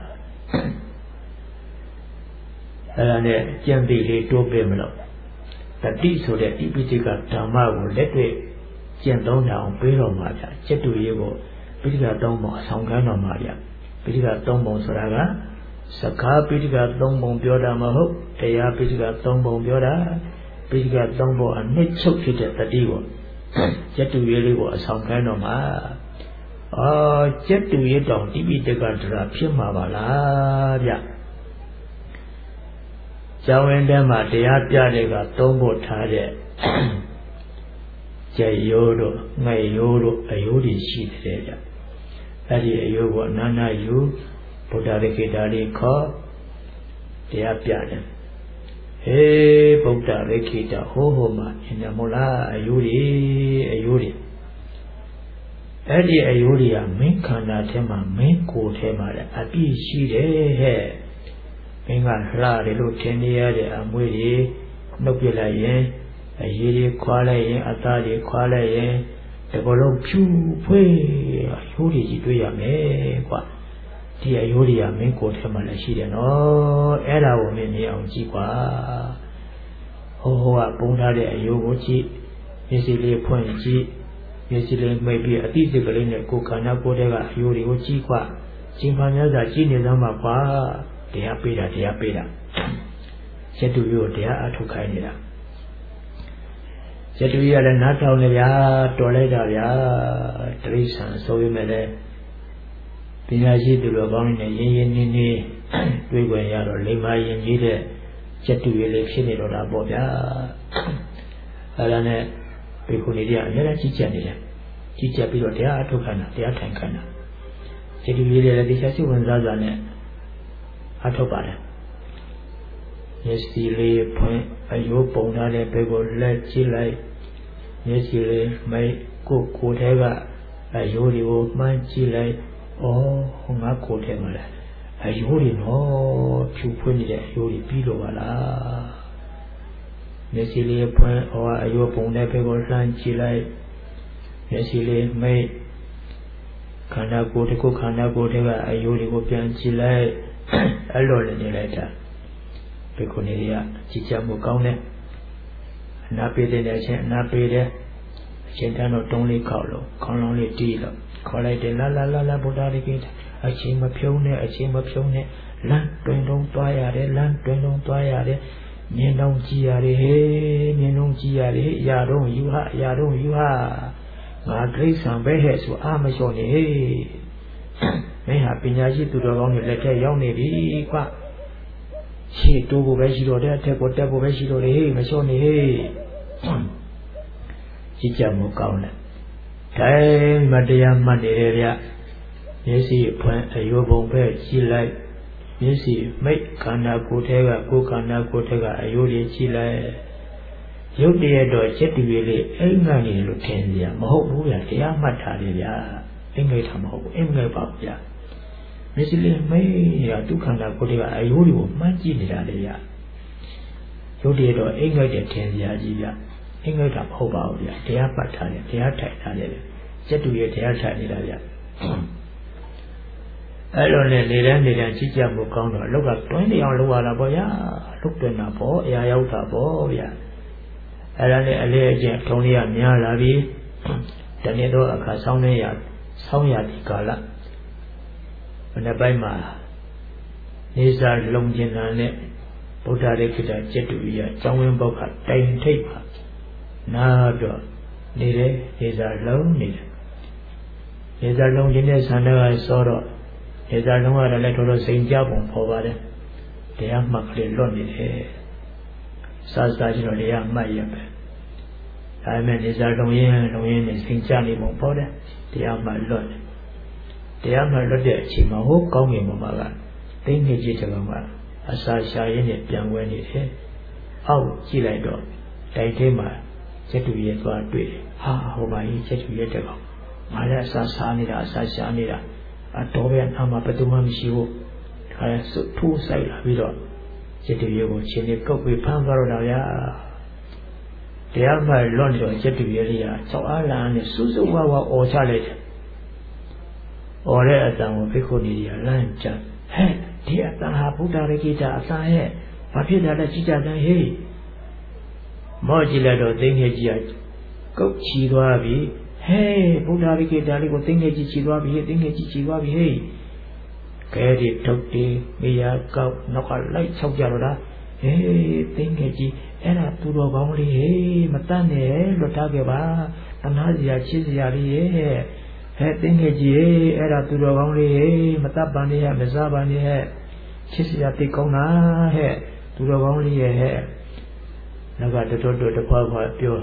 အဲ့ဒါနဲ့ကျင့်သည့်လေးတိုးပေးမလို့တတိဆိုတဲ့ဒီပိဋကဓမ္မကိုလက်တွေ့ကျင့်သုံးအောင်ပေးတော့မှာဗျာကျက်တူရေးကိုပိဋကသုံးပုံအဆောင်ခံတော်မှာဗျာပိဋကသုံးပုံဆိုတာကစကားပိဋကသုံးပုံပြောတာမဟုတ်တရားပိဋကသုံးပုံပြောတာပိဋကသုံးပုံအနှစ်ချုပ်ဖြစ်တဲ့တတိကိုကျက်တူရေးလေးကိုအဆောင်ခံတော်မှာကျက်တူရေးတောင်တိပိဋကဒရာဖြစ်မှာပါလားဗျကျောင်းဝင်ထဲမှာတရားပြတဲ့ကသုံးဖို့ထားတဲ့ကျက်ရိုးတို့ငှက်ရိုးတို့အယိုးတွေရှိတယ်ဗျအဲ့ဒီအယိုးကိုနာနာယူဗုဒ္ဓဝေခိတလေးခေါ်တရားပြတယ်ဟေးဗုဒ္ဓဝေခိတဟိုမှာအင်းမလားအယိုးတွေအဲ့ဒီအယိုးတွေကမင်းခန္ဓာထဲမှာမင်းကိုယ်ထဲမှာလည်းအပြည့်ရှိတယ်ဟဲ့မင်းကလှတယ်လို့ထင်နေရတဲ့အမွေတွေနှုတ်ပြလိုက်ရင်အရေးတွေခွာလိုက်ရင်အသားတွေခွာလိုက်ရင်ဒီဘလုံးဖြူဖွေးအယိုးတွေကြီးတွေ့ရမယ်ကွာဒီအယိုးတွေကမင်းကိုယ်ထဲမှာလည်းရှိတယ်နော်အဲ့ဒါကိုမင်းမြင်အောင်ကြည့်ကွာဟိုကပုံထားတဲ့အယိုးကိုကြည့်မျက်စိလေးဖွင့်ကြည့်မျက်စိလေးမိတ်ပြီးအတိစိတ်ကလေးနဲ့ကိုယ်ခန္ဓာကိုယ်ထဲကအယိုးတွေကိုကြည့်ကွာကျင်ပါများစွာကြည့်နေသမ်းပါကွာတရားပေးတာကျက်တူရိုးတရားအထုတ်ခိုင်းနေတာကျက်တူရိုးကလည်းနားထောင်နေဗျာတော်လိုက်တာဗျာတရိစ္ဆာန်ဆိုရမယ်လေပညာရှိသူတော်ကောင်းတွေနဲ့ရင်းနှီးတွေ့ခွင့်ရတော့လိမ္မာရင်ကြီးတဲ့ကျက်တူရိုးလေးဖြစ်နေတော့တာပေါ့ဗျာအဲ့ဒါနဲ့ဘိက္ခုနီတွေကအများကြီးကြီးကြပ်နေတယ်ကြီးကြပ်ပြီးတော့တရားအထုတ်ခိုင်းတာတရားထိုင်ခိုင်းတာကျက်တူရိုးလေးလည်းတရားရှိဝင်စားစွာနဲ့အထုတ်ပါတယ်မျက်စိလေးဖွင့်အယိုးပုံထားတဲ့ဘက်ကိုလက်ကြည့်လိုက်မျက်စိလေးမိတ်ကိုယ်ထဲကအယိုးတွေကိုမှန်းကြည့်လိုက်ဟိုငါကိုယ်ထဲမှာလဲအယိုးတွေနော်ဖြူဖွင့်နေတဲ့အယိုးတွေပြီးလို့ပါလားမျက်စိလေးဖွင့်အယိုးပုံတဲ့ဘက်ကိုလှမ်းကြည့်လိုက်မျက်စိလေးမိတ်ခန္ဓာကိုယ်တစ်ခုခန္ဓာကိုယ်ထဲကအယိုးတွေကိုပြန်ကြည့်လိုက်အဲ့လိုလည်းနေလိုက်တာဘိက္ခုနီတွေကကြည်ကြမှုကောင်းတယ်အနာပေးတဲ့အချင်းအနာပေးတယ်အချင်းတန်းတော့တုံးလေးခောက်လို့ခေါင်းလုံးလေးတီးလို့ခေါ်လိုက်တယ်လာဗုဒ္ဓဝေခိတချိန်မဖြုံးနဲ့အချိန်မဖြုံးနဲ့လမ်းတွင်လုံးသွားရတယ်လမ်းတွင်လုံးသွားရတယ်မြင်တော့ကြည့်ရတယ်ဟေးမြင်တော့ကြည့်ရတယ်ရာတော့ယူဟာရာတော့ယူဟာငါတိရစ္ဆာန်ပဲဟဲ့ဆိုအာမလျှော့နေဟေးမင်းဟာပညာရှိသူတော်ကောင်းတွေလက်ထက်ရောက်နေပြီကွာရှေ့တိုးဖို့ပဲရှိတော့တဲ့အထက်ကိုတက်ဖို့ပဲရှိတော့တယ်ဟေးမလျှော့နေဟေးကြည်ကြမှုကောင်းတယ်တိုင်းမတရားမှတ်နေတယ်ဗျမျက်စိဖွင့်အယုံပုံပဲကြည့်လိုက်မျက်စိမိတ်ခန္ဓာကိုယ်ထဲကကိုယ်ခန္ဓာကိုယ်ထဲကအယုံတွေကြည့်လိုက်ရုပ်တရက်တော့ချက်တူလေးအိမ်ငိုင်းနေလို့ထင်ကြမဟုတ်ဘူးဗျတရားမှတ်တာလေဗျအိမ်ငိုင်းတာမဟုတ်ဘူးအိမ်ငိုင်းပါဗျမျက်စိလေးမိတ်ရဒုက္ခန္ဓာကိုယ်ထဲကအယုံတွေကိုမှန်းကြည့်နေတာလေဗျရုပ်တရက်တော့အိမ်ငိုင်းတဲ့ထင်ကြကြီးဗျအင်္ဂိုက်တာမဟုတ်ပါဘူးဗျာတရားပတ်ထားတယ်တရားထိုင်ထားတယ်စက်တူရဲ့တရားထိုင်နေတာဗျာအဲ့လိုနဲ့နေတိုင်းကြည့်ကြမှုကောင်းတော့အလုတ်ကတွင်းနေအောင်လုပ်ရတာပေါ့ဗျာလုတ်တွင်တာပေါ့အရာရောက်တာပေါ့ဗျာအဲ့ဒါနဲ့အလေးအကျင့်ထုံးလေးကများလာပြီတနေ့တော့အခါဆောင်းနေရဒီကာလမနေ့ပိုင်းမှာနေစာလုံကျင်တာနဲ့ဗုဒ္ဓရေခိတကျက်တူရကျောင်းဝင်းဘုတ်ကတိုင်ထိပ်ပါနာတော့နေတယ်နေစာလုံးနေတယ်နေစာလုံးရင်းတဲ့ဆန္ဒကစောတော့နေစာလုံးကတော့လည်းတော်တော်စိန်ကြပုံပေါ်ပါတယ်တရားမှတ်ကလေးလွတ်နေတယ်စာစားကြည့်တော့တရားမှတ်ရပဲဒါပေမဲ့နေစာလုံးရင်းနဲ့စိန်ကြနေပုံပေါ်တယ်တရားမှတ်လွတ်တယ်တရားမှတ်လွတ်တဲ့အချိန်မှာဟိုကောင်းကင်ဘုံမှာကသိနေကြတဲ့ကောင်ကအစာရှာရင်းနဲ့ပြန်ဝဲနေတယ်အောက်ကြည့်လိုက်တော့တိုက်ထဲမှာကျက်တူရဲသွားတွေ့တယ်ဟာဟိုမှာကြီးကျက်တူရဲတဲ့ကောင်ငါလည်းအစာစားနေတာအစာရှာနေတာအတော်ပဲအမှဘယ်သူမှမရှိဘူးဒါလည်းစွတ်ထိုးဆိုင်လာပြီးတော့ကျက်တူရဲကိုရှင်နေကုတ်ပြီးဖမ်းသွားတော့တာဗျာတရားမှလွတ်နေတော့ကျက်တူရဲလေးကကြောက်အားလာနဲ့စူးစူးဝါဝါអော်ချလိုက်တယ်អော်တဲ့အတန်ကိုဖိခုနေကြီးကလမ်းကြဟဲ့ဒီအတန်ဟာဘုဒ္ဓရေကိတအတန်ရဲ့ဘာဖြစ်တာလဲကြည်ကြတယ်ဟေးမော့ကြည့်လိုက်တော့သိငယ်ကြီးကကုတ်ချီသွားပြီဟေးဘုရားရိကေတာလေးကိုသိငယ်ကြီးချီသွားပြီသိငယ်ကြီးချီသွားပြီဟေးကဲဒီထုတ်တီမိယာကောက်နောက်ကလိုက်ချောက်ကြတော့လားဟေးသိငယ်ကြီးအဲ့ဒါသူတော်ကောင်းလေးဟေးမတတ်နဲ့လွတ်ထားခဲ့ပါတနာစရာချစ်စရာလေးဟဲ့ဟဲ့သိငယ်ကြီးဟေးအဲ့ဒါသူတော်ကောင်းလေးဟေးမတတ်ပါနဲ့ဟဲ့မစားပါနဲ့ဟဲ့ချစ်စရာသိကောင်းတာဟဲ့သူတော်ကောင်းလေးရဲ့ဟဲ့နောက်ကတော်တဖွာဖွာပြော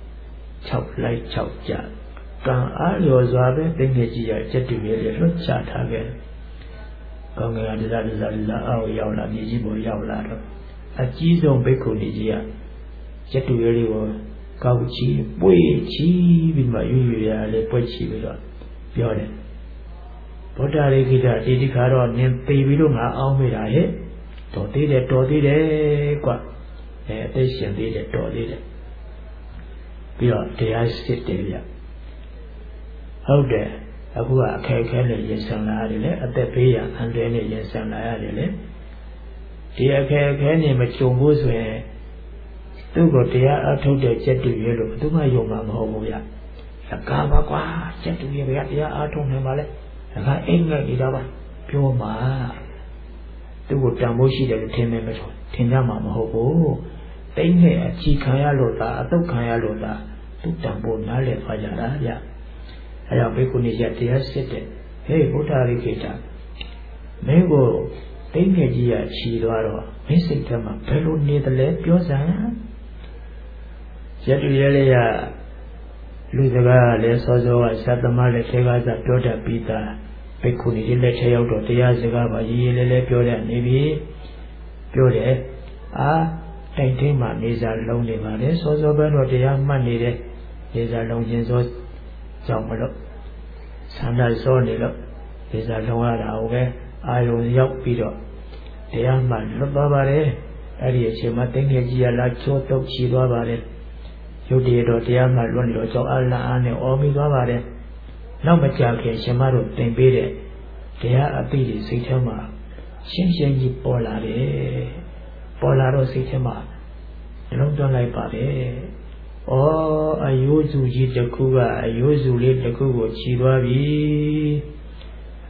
6လိုက်6ကြကံအားလျော်စွာပဲသိငယ်ကြီးရကျက်တူရဲ့လွတ်ချထားခဲ့ကောင်းကင်ကဒဇအောက်ရောက်လာမြေကြီးပေါ်ရောက်လာတော့အကြီးဆုံးဘိက္ခုနီကြီးကကျက်တူရဲ့လေးကိုကောက်ချီပွေချီပြီးမှရွရွရလေးပွေချီပြီးတော့ပြောတယ်ဗုဒ္ဓရေခိတဒီခါတော့နင်သိပြီးတော့ငါအောင်းမိတာဟဲ့တော်သေးတယ်ကွာအသက်ရှင်သေးတယ်တော်သေးတယ်ပြီးတော့တရားစစ်တယ်ဗျဟုတ်တယ်အခုကအခက်အခဲနဲ့ရင်ဆိုင်လာရတယ်လေအသက်ဘေးရန်အန္တရာယ်နဲ့ရင်ဆိုင်လာရတယ်လေဒီအခက်အခဲနဲ့မကြုံဘူးဆိုရင်သူ့ကိုတရားအထုတ်တဲ့ကျက်တူရဲလို့ဘယ်သူမှယုံမှာမဟုတ်ဘူးဗျလကားပါကွာကျက်တူရဲကတရားအထုတ်နေပါလေလကားအိမ်ငယ်နေတာပါပြောမှာသူ့ကိုတန်ဖိုးရှိတယ်လို့ထင်မယ်မဆိုထင်ကြမှာမဟုတ်ဘူးတိတ်နဲ့အချီခံရလို့သာအတုတ်ခံရလို့သာသူ့တန်ဖိုးနားလည်သွားကြတာဗျအဲကြောင့်ဘိက္ခုနီရတရားစစ်တဲ့ဟေးဘုရားရိခိတမင်းကိုတိတ်ငယ်ကြီးရချီသွားတော့မင်းစိတ်ထဲမှာဘယ်လိုနေတယ်လဲပြောစမ်းရတူရဲလေးရလူစကားလည်းစောစောကသတ္တမလည်းခေကစားပြောတတ်ပြီးသားဘိက္ခုနီလက်ထဲရောက်တော့တရားစကားပါရေးရေးလေးလေးပြောတတ်နေပြီပြောတယ်တိုက်ထိန်မှာနေစာလုံးနေပါလေစောစောပဲတော့တရားမှတ်နေတယ်နေစာလုံးခြင်းစောကြောင့်မလို့ဆန္ဒစောနေလို့နေစာလုံးရတာဟုတ်ပဲအာယုံရောက်ပြီးတော့တရားမှတ်လွတ်သွားပါတယ်အဲ့ဒီအချိန်မှာတင်းငယ်ကြီးရလာချိုးတုပ်ချီသွားပါတယ်ရုပ်တည်းတော့တရားမှတ်လွတ်နေတော့ကြောက်အားလာအားနဲ့အော်မိသွားပါတယ်နောက်မကြခင်ရှင်မတို့သင်ပေးတဲ့တရားအပိတွေစိတ်ထဲမှာရှင်းရှင်းကြီးပေါ်လာတယ်ပေါ်လာတော့စိတ်ထဲမှာနှလုံးသွင်းလိုက်ပါတယ်။ဩအယိုးစုကြီးတစ်ခုကအယိုးစုလေးတစ်ခုကိုခြီသွားပြီ။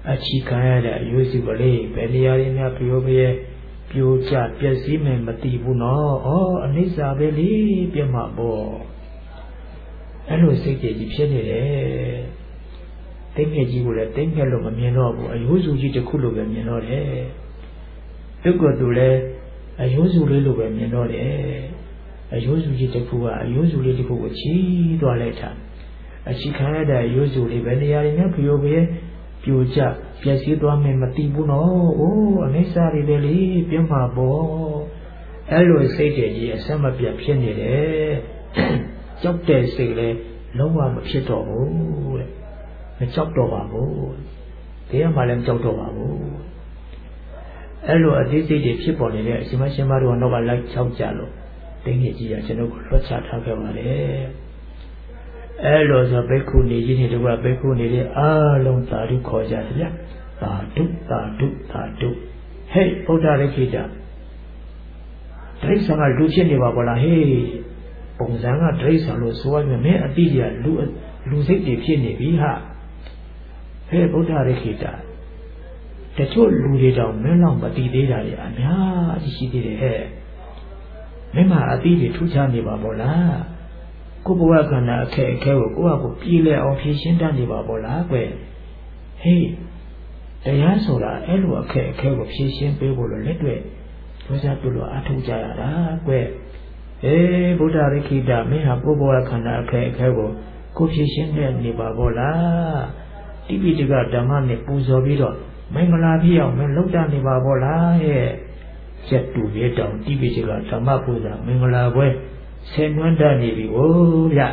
အချီခံရတဲ့အယုစုကလေးဘယ်နေရာတွေများပြိုပြဲပြိုကျပျက်စီးမယ်မသိဘူးနော်အနိစ္စပဲလေပြတ်မှာပေါ့အဲ့လိုစိတ်ကြည်ကြီးဖြစ်နေတယ်တိတ်ငယ်ကြီးကိုလည်းတိတ်ငယ်လို့မမြင်တော့ဘူးအယုစုကြီးတစ်ခုလိုပဲမြင်တော့တယ်ဒုက္ခသူလည်းအယုစုလေးလိုပဲမြင်တော့တယ်အယုစုကြီးတစ်ခုကအယုစုလေးတစ်ခုကိုချီးသွားလိုက်တာအချီခံရတဲ့အယုစုလေးပဲနေရာတွေများပြိုပြဲပြိုကျပျက်စီးသွားမယ်မသိဘူးနော်အနိစ္စတွေပဲလေပြတ်မှာပေါ့အဲ့လိုစိတ်တည်းကြီးအဆက်မပြတ်ဖြစ်နေတယ်ကြောက်တဲ့စိတ်လည်းလုံးဝမဖြစ်တော့ဘူးတဲ့မကြောက်တော့ပါဘူးတရားမှလည်းမကြောက်တော့ပါဘူးအဲ့လိုအသေးစိတ်တွေဖြစ်ပေါ်နေတဲ့အရှင်မရှင်မတို့ကတော့လိုက်ချောက်ကြလို့တင်းကြီးကြီးကကျွန်တော်ကိုလွှတ်ချထားခဲ့ပါလေအဲ့လိုဆိုဘိက္ခုနီကြီးတွေတို့ကဘိက္ခုနီတွေအားလုံးသာဓုခေါ်ကြတယ်ဗျာသာဓုသာဓုသာဓုဟဲ့ဗုဒ္ဓရခိတတိရစ္ဆာန်ကလူဖြစ်နေပါဘောလားဟေးပုံစံကတိရစ္ဆာန်လို့ဆိုရမယ်မင်းအတိအကျလူစိတ်တွေဖြစ်နေပြီဟာဟဲ့ဗုဒ္ဓရခိတတချို့လူတွေတောင်မင်းလောက်မတိသေးတာတွေအများကြီးရှိသေးတယ်ဟဲ့မင်းမအတိတွေထူးခြားနေပါဘောလားကိုဘဝခန္ဓာအခက်အခဲကိုကိုယ့်ဟာကိုပြည်လဲအောင်ဖြေရှင်းတတ်နေပါဘောလားကွဟေးတရားဆိုတာအဲ့လိုအခက်အခဲကိုဖြေရှင်းပေးဖို့လို့လက်တွေ့ကြိုးစားပြုလို့အထောက်ကြရတာကွဗုဒ္ဓရခိတမင်းဟာကိုယ့်ဘဝခန္ဓာအခက်အခဲကိုဖြေရှင်းနေပါဘောလားတိပိဋကဓမ္မနဲ့ပူဇော်ပြီးတော့မင်္ဂလာပြည့်အောင်မလုပ်တတ်နေပါဘောလားကျက်တူရဲတောင်တိပိဋကဓမ္မပူဇာမင်္ဂလာပွဲဆင်နွှဲတတ်နေပြီဗျ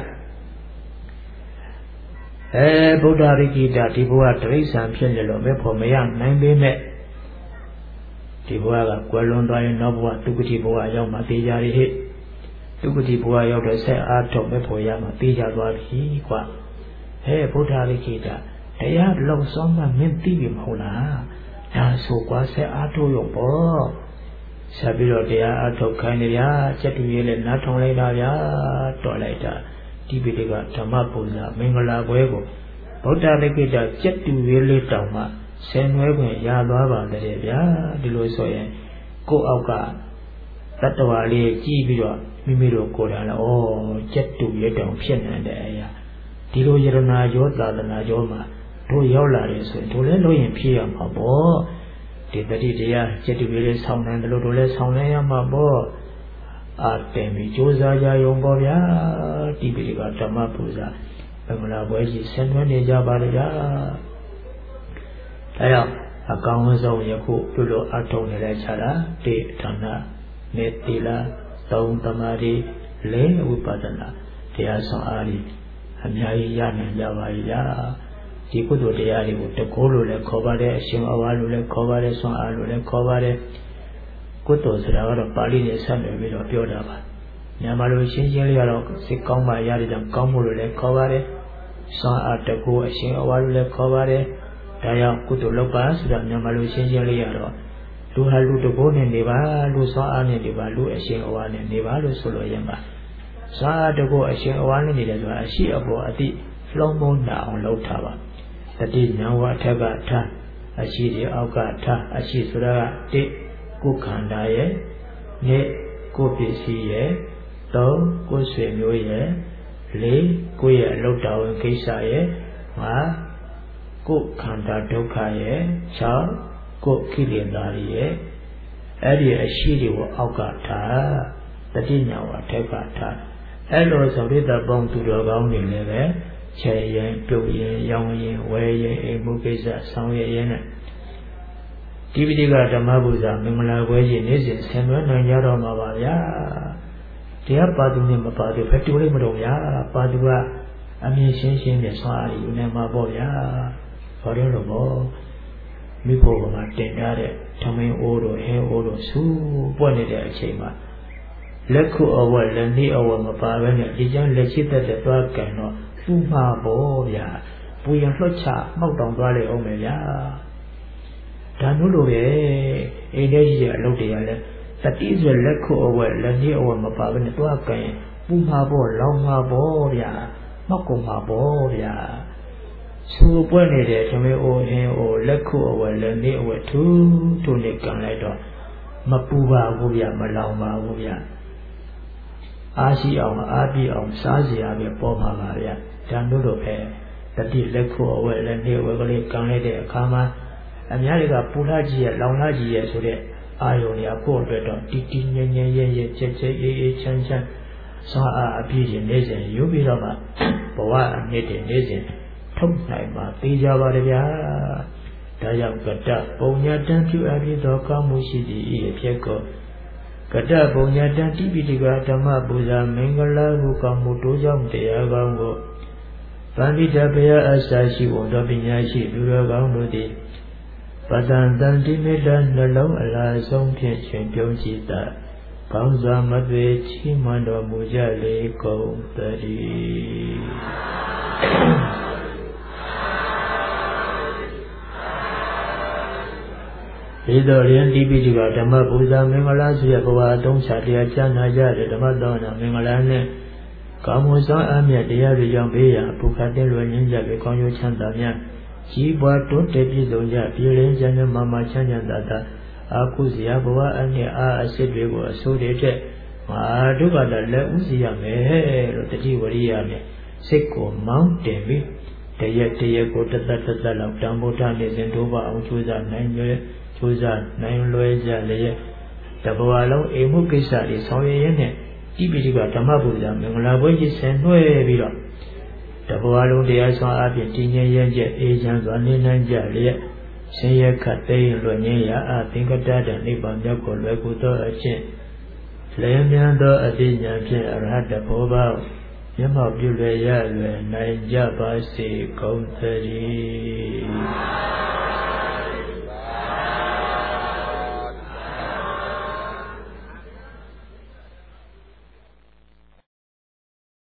ဗုဒ္ဓရခိတဒီဘဝတိရစ္ဆာန်ဖြစ်နေလို့မဲ့ဖို့မရနိုင်ပေမဲ့ဒီဘဝကကွယ်လွန်သွားရင်နောက်ဘဝဒုက္ခတိဘဝရောက်မှသိကြရဟိဒုက္ခတိဘဝရောက်တော့ဆက်အားထုတ်မဲ့ဖို့ရမှသိကြသွားပြီကွာဗုဒ္ဓရခိတတရားလုံဆောင်မှမင်းသိပြီမဟုတ်လားဒါဆိုကွာဆက်အားထုတ်ရုံပေါ့ဆက်ပြီးတော့တရားအထုတ်ခိုင်းနေဗျာစက်တူရေးလည်းနားထောင်လိုက်တာဗျာတော်လိုက်တာဒီပိဋကဓမ္မပူဇာမင်္ဂလာပွဲကိုဗုဒ္ဓရခိတစက်တူရေးလေးတောင်မှဆယ်နွဲခွင့်ရသွားပါတယ်ဗျာဒီလိုဆိုရင်ကိုယ့်အောက်ကတတ္တဝါလေးကြည့်ပြီးတော့မိမိတို့ကိုယ်တိုင်လည်းစက်တူရေးတောင်ဖြစ်နေတဲ့အရာဒီလိုယရနာရောသာသနာရောမှာတို့ရောက်လာတယ်ဆိုရင်တို့လည်းလို့ရင်ဖြည့်ရမှာပေါ့ဒီတတိတရားစက်တူရေးလေးဆောင်းတယ်လို့တို့လည်းဆောင်းလဲရမှာပေါ့အာတင်ပြီးကြိုးစားကြရုံပေါ့ဗျာဒီပိဋကဓမ္မပူဇာမင်္ဂလာပွဲကြီးဆင်နွှဲနေကြပါလေဗျာအဲတော့အကောင်းဆုံးယခုပြုလို့အထုံနေတဲ့ခြားတာတေဌာနနေတိလာသုံးသမာဓိလေးဝိပဿနာတရားဆောင်အားကြီးအများကြီးရနိုင်ကြပါရဲ့ဗျာဒီကုသိုလ်တရားတွေကိုတကိုးလို့လည်းခေါ်ပါတယ်အရှင်အဝါလို့လည်းခေါ်ပါတယ်ဆွမ်းအားလို့လည်းခေါ်ပါတယ်ကုသိုလ်ဆိုတာကတော့ပါဠိနဲ့ဆက်နွယ်ပြီးတော့ပြောတာပါမြန်မာလိုရှင်းရှင်းလေးကတော့စိတ်ကောင်းမှရတဲ့ကြောင့်ကောင်းမှုလို့လည်းခေါ်ပါတယ်ဆွမ်းအားတကိုးအရှင်အဝါလို့လည်းခေါ်ပါတယ်ဒါကြောင့်ကုသိုလ်လုပ်ပါဆိုတာမြန်မာလိုရှင်းရှင်းလေးရတော့လူဟာလူတကိုးနဲ့နေပါလူဆွမ်းအားနဲ့နေပါလူအရှင်အဝါနဲ့နေပါလို့ဆိုလို့ရမှာဆွမ်းအားတကိုးအရှင်အဝါနဲ့နေတယ်ဆိုတာအရှိအပေါ်အတိလုံးမုန်းနာအောင်လုပ်ထားပါတတိညာဝအထက်ကထားအရှိတွေအောက်ကထားအရှိဆိုတာကတိကိုယ်ခန္ဓာရဲ့နှစ်ကိုယ်ပစ္စည်းရဲ့သုံးကိုယ်ဆွေမျိုးရဲ့လေးကိုယ့်ရဲ့အလုပ်တော်ဝင်ကိစ္စရဲ့ငါကိုယ်ခန္ဓာဒုက္ခရဲ့၆ကိုယ်ကိလေသာရဲ့အဲ့ဒီအရှိတွေကိုအောက်ကထားတတိညာဝအထက်ကထားအဲ့လိုဆိုရိတ္တပေါင်းသူတော်ကောင်းတွေလည်းပဲချေရင်ပြုတ်ရင်ရောင်းရင်ဝယ်ရင်အိမ်မှုကိစ္စဆောင်ရွက်ရင်နဲ့ဒီပိဋကဓမ္မပူဇာမင်္ဂလာပွဲကြီးနေ့စဉ်ဆင်နွှဲနိုင်ကြတော့မှာပါဗျာတရားပါသူနဲ့မပါသူဘယ်တူလိမ့်မလို့ဗျာပါသူကအမြင်ရှင်းရှင်းနဲ့ဆွမ်းအားယူနေမှာပေါ့ဗျာဘာလို့လဲပေါ့မိဖို့ကတင်ထားတဲ့သမင်းအိုးတို့ဟဲအိုးတို့စူးပွက်နေတဲ့အချိန်မှာလက်ခုအဝက်လက်နှီးအဝက်မပါဘဲနဲ့ဒီကျန်းလက်ရှိသက်သက်သွားကန်တော့ပူမှာပေါ့ဗျာပူရင်လွှတ်ချမှောက်တောင်သွားလေအောင်မယ်ဗျာဒါမျိုးလိုပဲအိန္ဒိယရဲ့အလုပ်တွေကလည်းတတိဆိုလက်ခုအဝက်လက်နှီးအဝက်မပါဘဲနဲ့သွားကန်ပူမှာပေါ့လောင်မှာပေါ့ဗျာမှောက်ကုန်မှာပေါ့ဗျာ So when it is to me or him or Leku or Lenny or two to Nick and later Mapuba Wubia Malama Wubia Asi on Abi on Sazi Abi Poma Maria Danudo Hair that did Leku or Lenny or Canada Kama and Yaliga Pulaji Longaji so that I only a poor better Titi Yen Chan Chan saw a pigeon nation you be Rama Boa knitting nation Thông này mà tí ra ba đây ya, đã dòng cật đa bồng nhà đan chịu áp dụng đó có mối gì gì phía cổ, cật đa bồng nhà đan tí bị đi qua tham gia bùa ra mình cái lá bu còn một số dòng để ở góc ngõ, ban đi ra bây giờ ở xã sĩ ổn đó bên nhà sĩ đưa ra góc ngõ đi, bắt đầu đi mấy lần là lâu là xong thiên chuyển biểu chỉ ta, con ra mất về chỉ mà đó mua ra lấy công tới Thế đó liền đi bị cái Dhamma Buddha mình là suy cho qua đông sát địa chân hay ra để Dhamma đó là mình là này có một số âm nhạc địa rồi trong bây giờ phụ khát đến luôn những giờ về con yêu chân đạo nhá chỉ qua tốt để bị dồn ra bị lên chân nên mà chân nhận đã aku siapa buat ane asyik begitu so dete ada pada le usia me lo tadi waria me seko mau dewi dia ko tata lau tambo ta ne sen do ba ang chuza nai loi ja le ta bawa lau emu kaisa ni saw ye ne ti bi ji ga Dhamma Buddha mingala bwe ji sen nwe bi lo ta bawa lau dia so a pyin ti nyen yen je e chan so ni nan ja le sin ye khat tei lo nyen ya a tin ka ta da ni ba myak ko lwe ku to a chin le myan do a ti nyan phin arahat ta pho baမျက်မှောက်ပြုလွယ်ရလွယ်နိုင်ကြပါစေကုန်သတည်း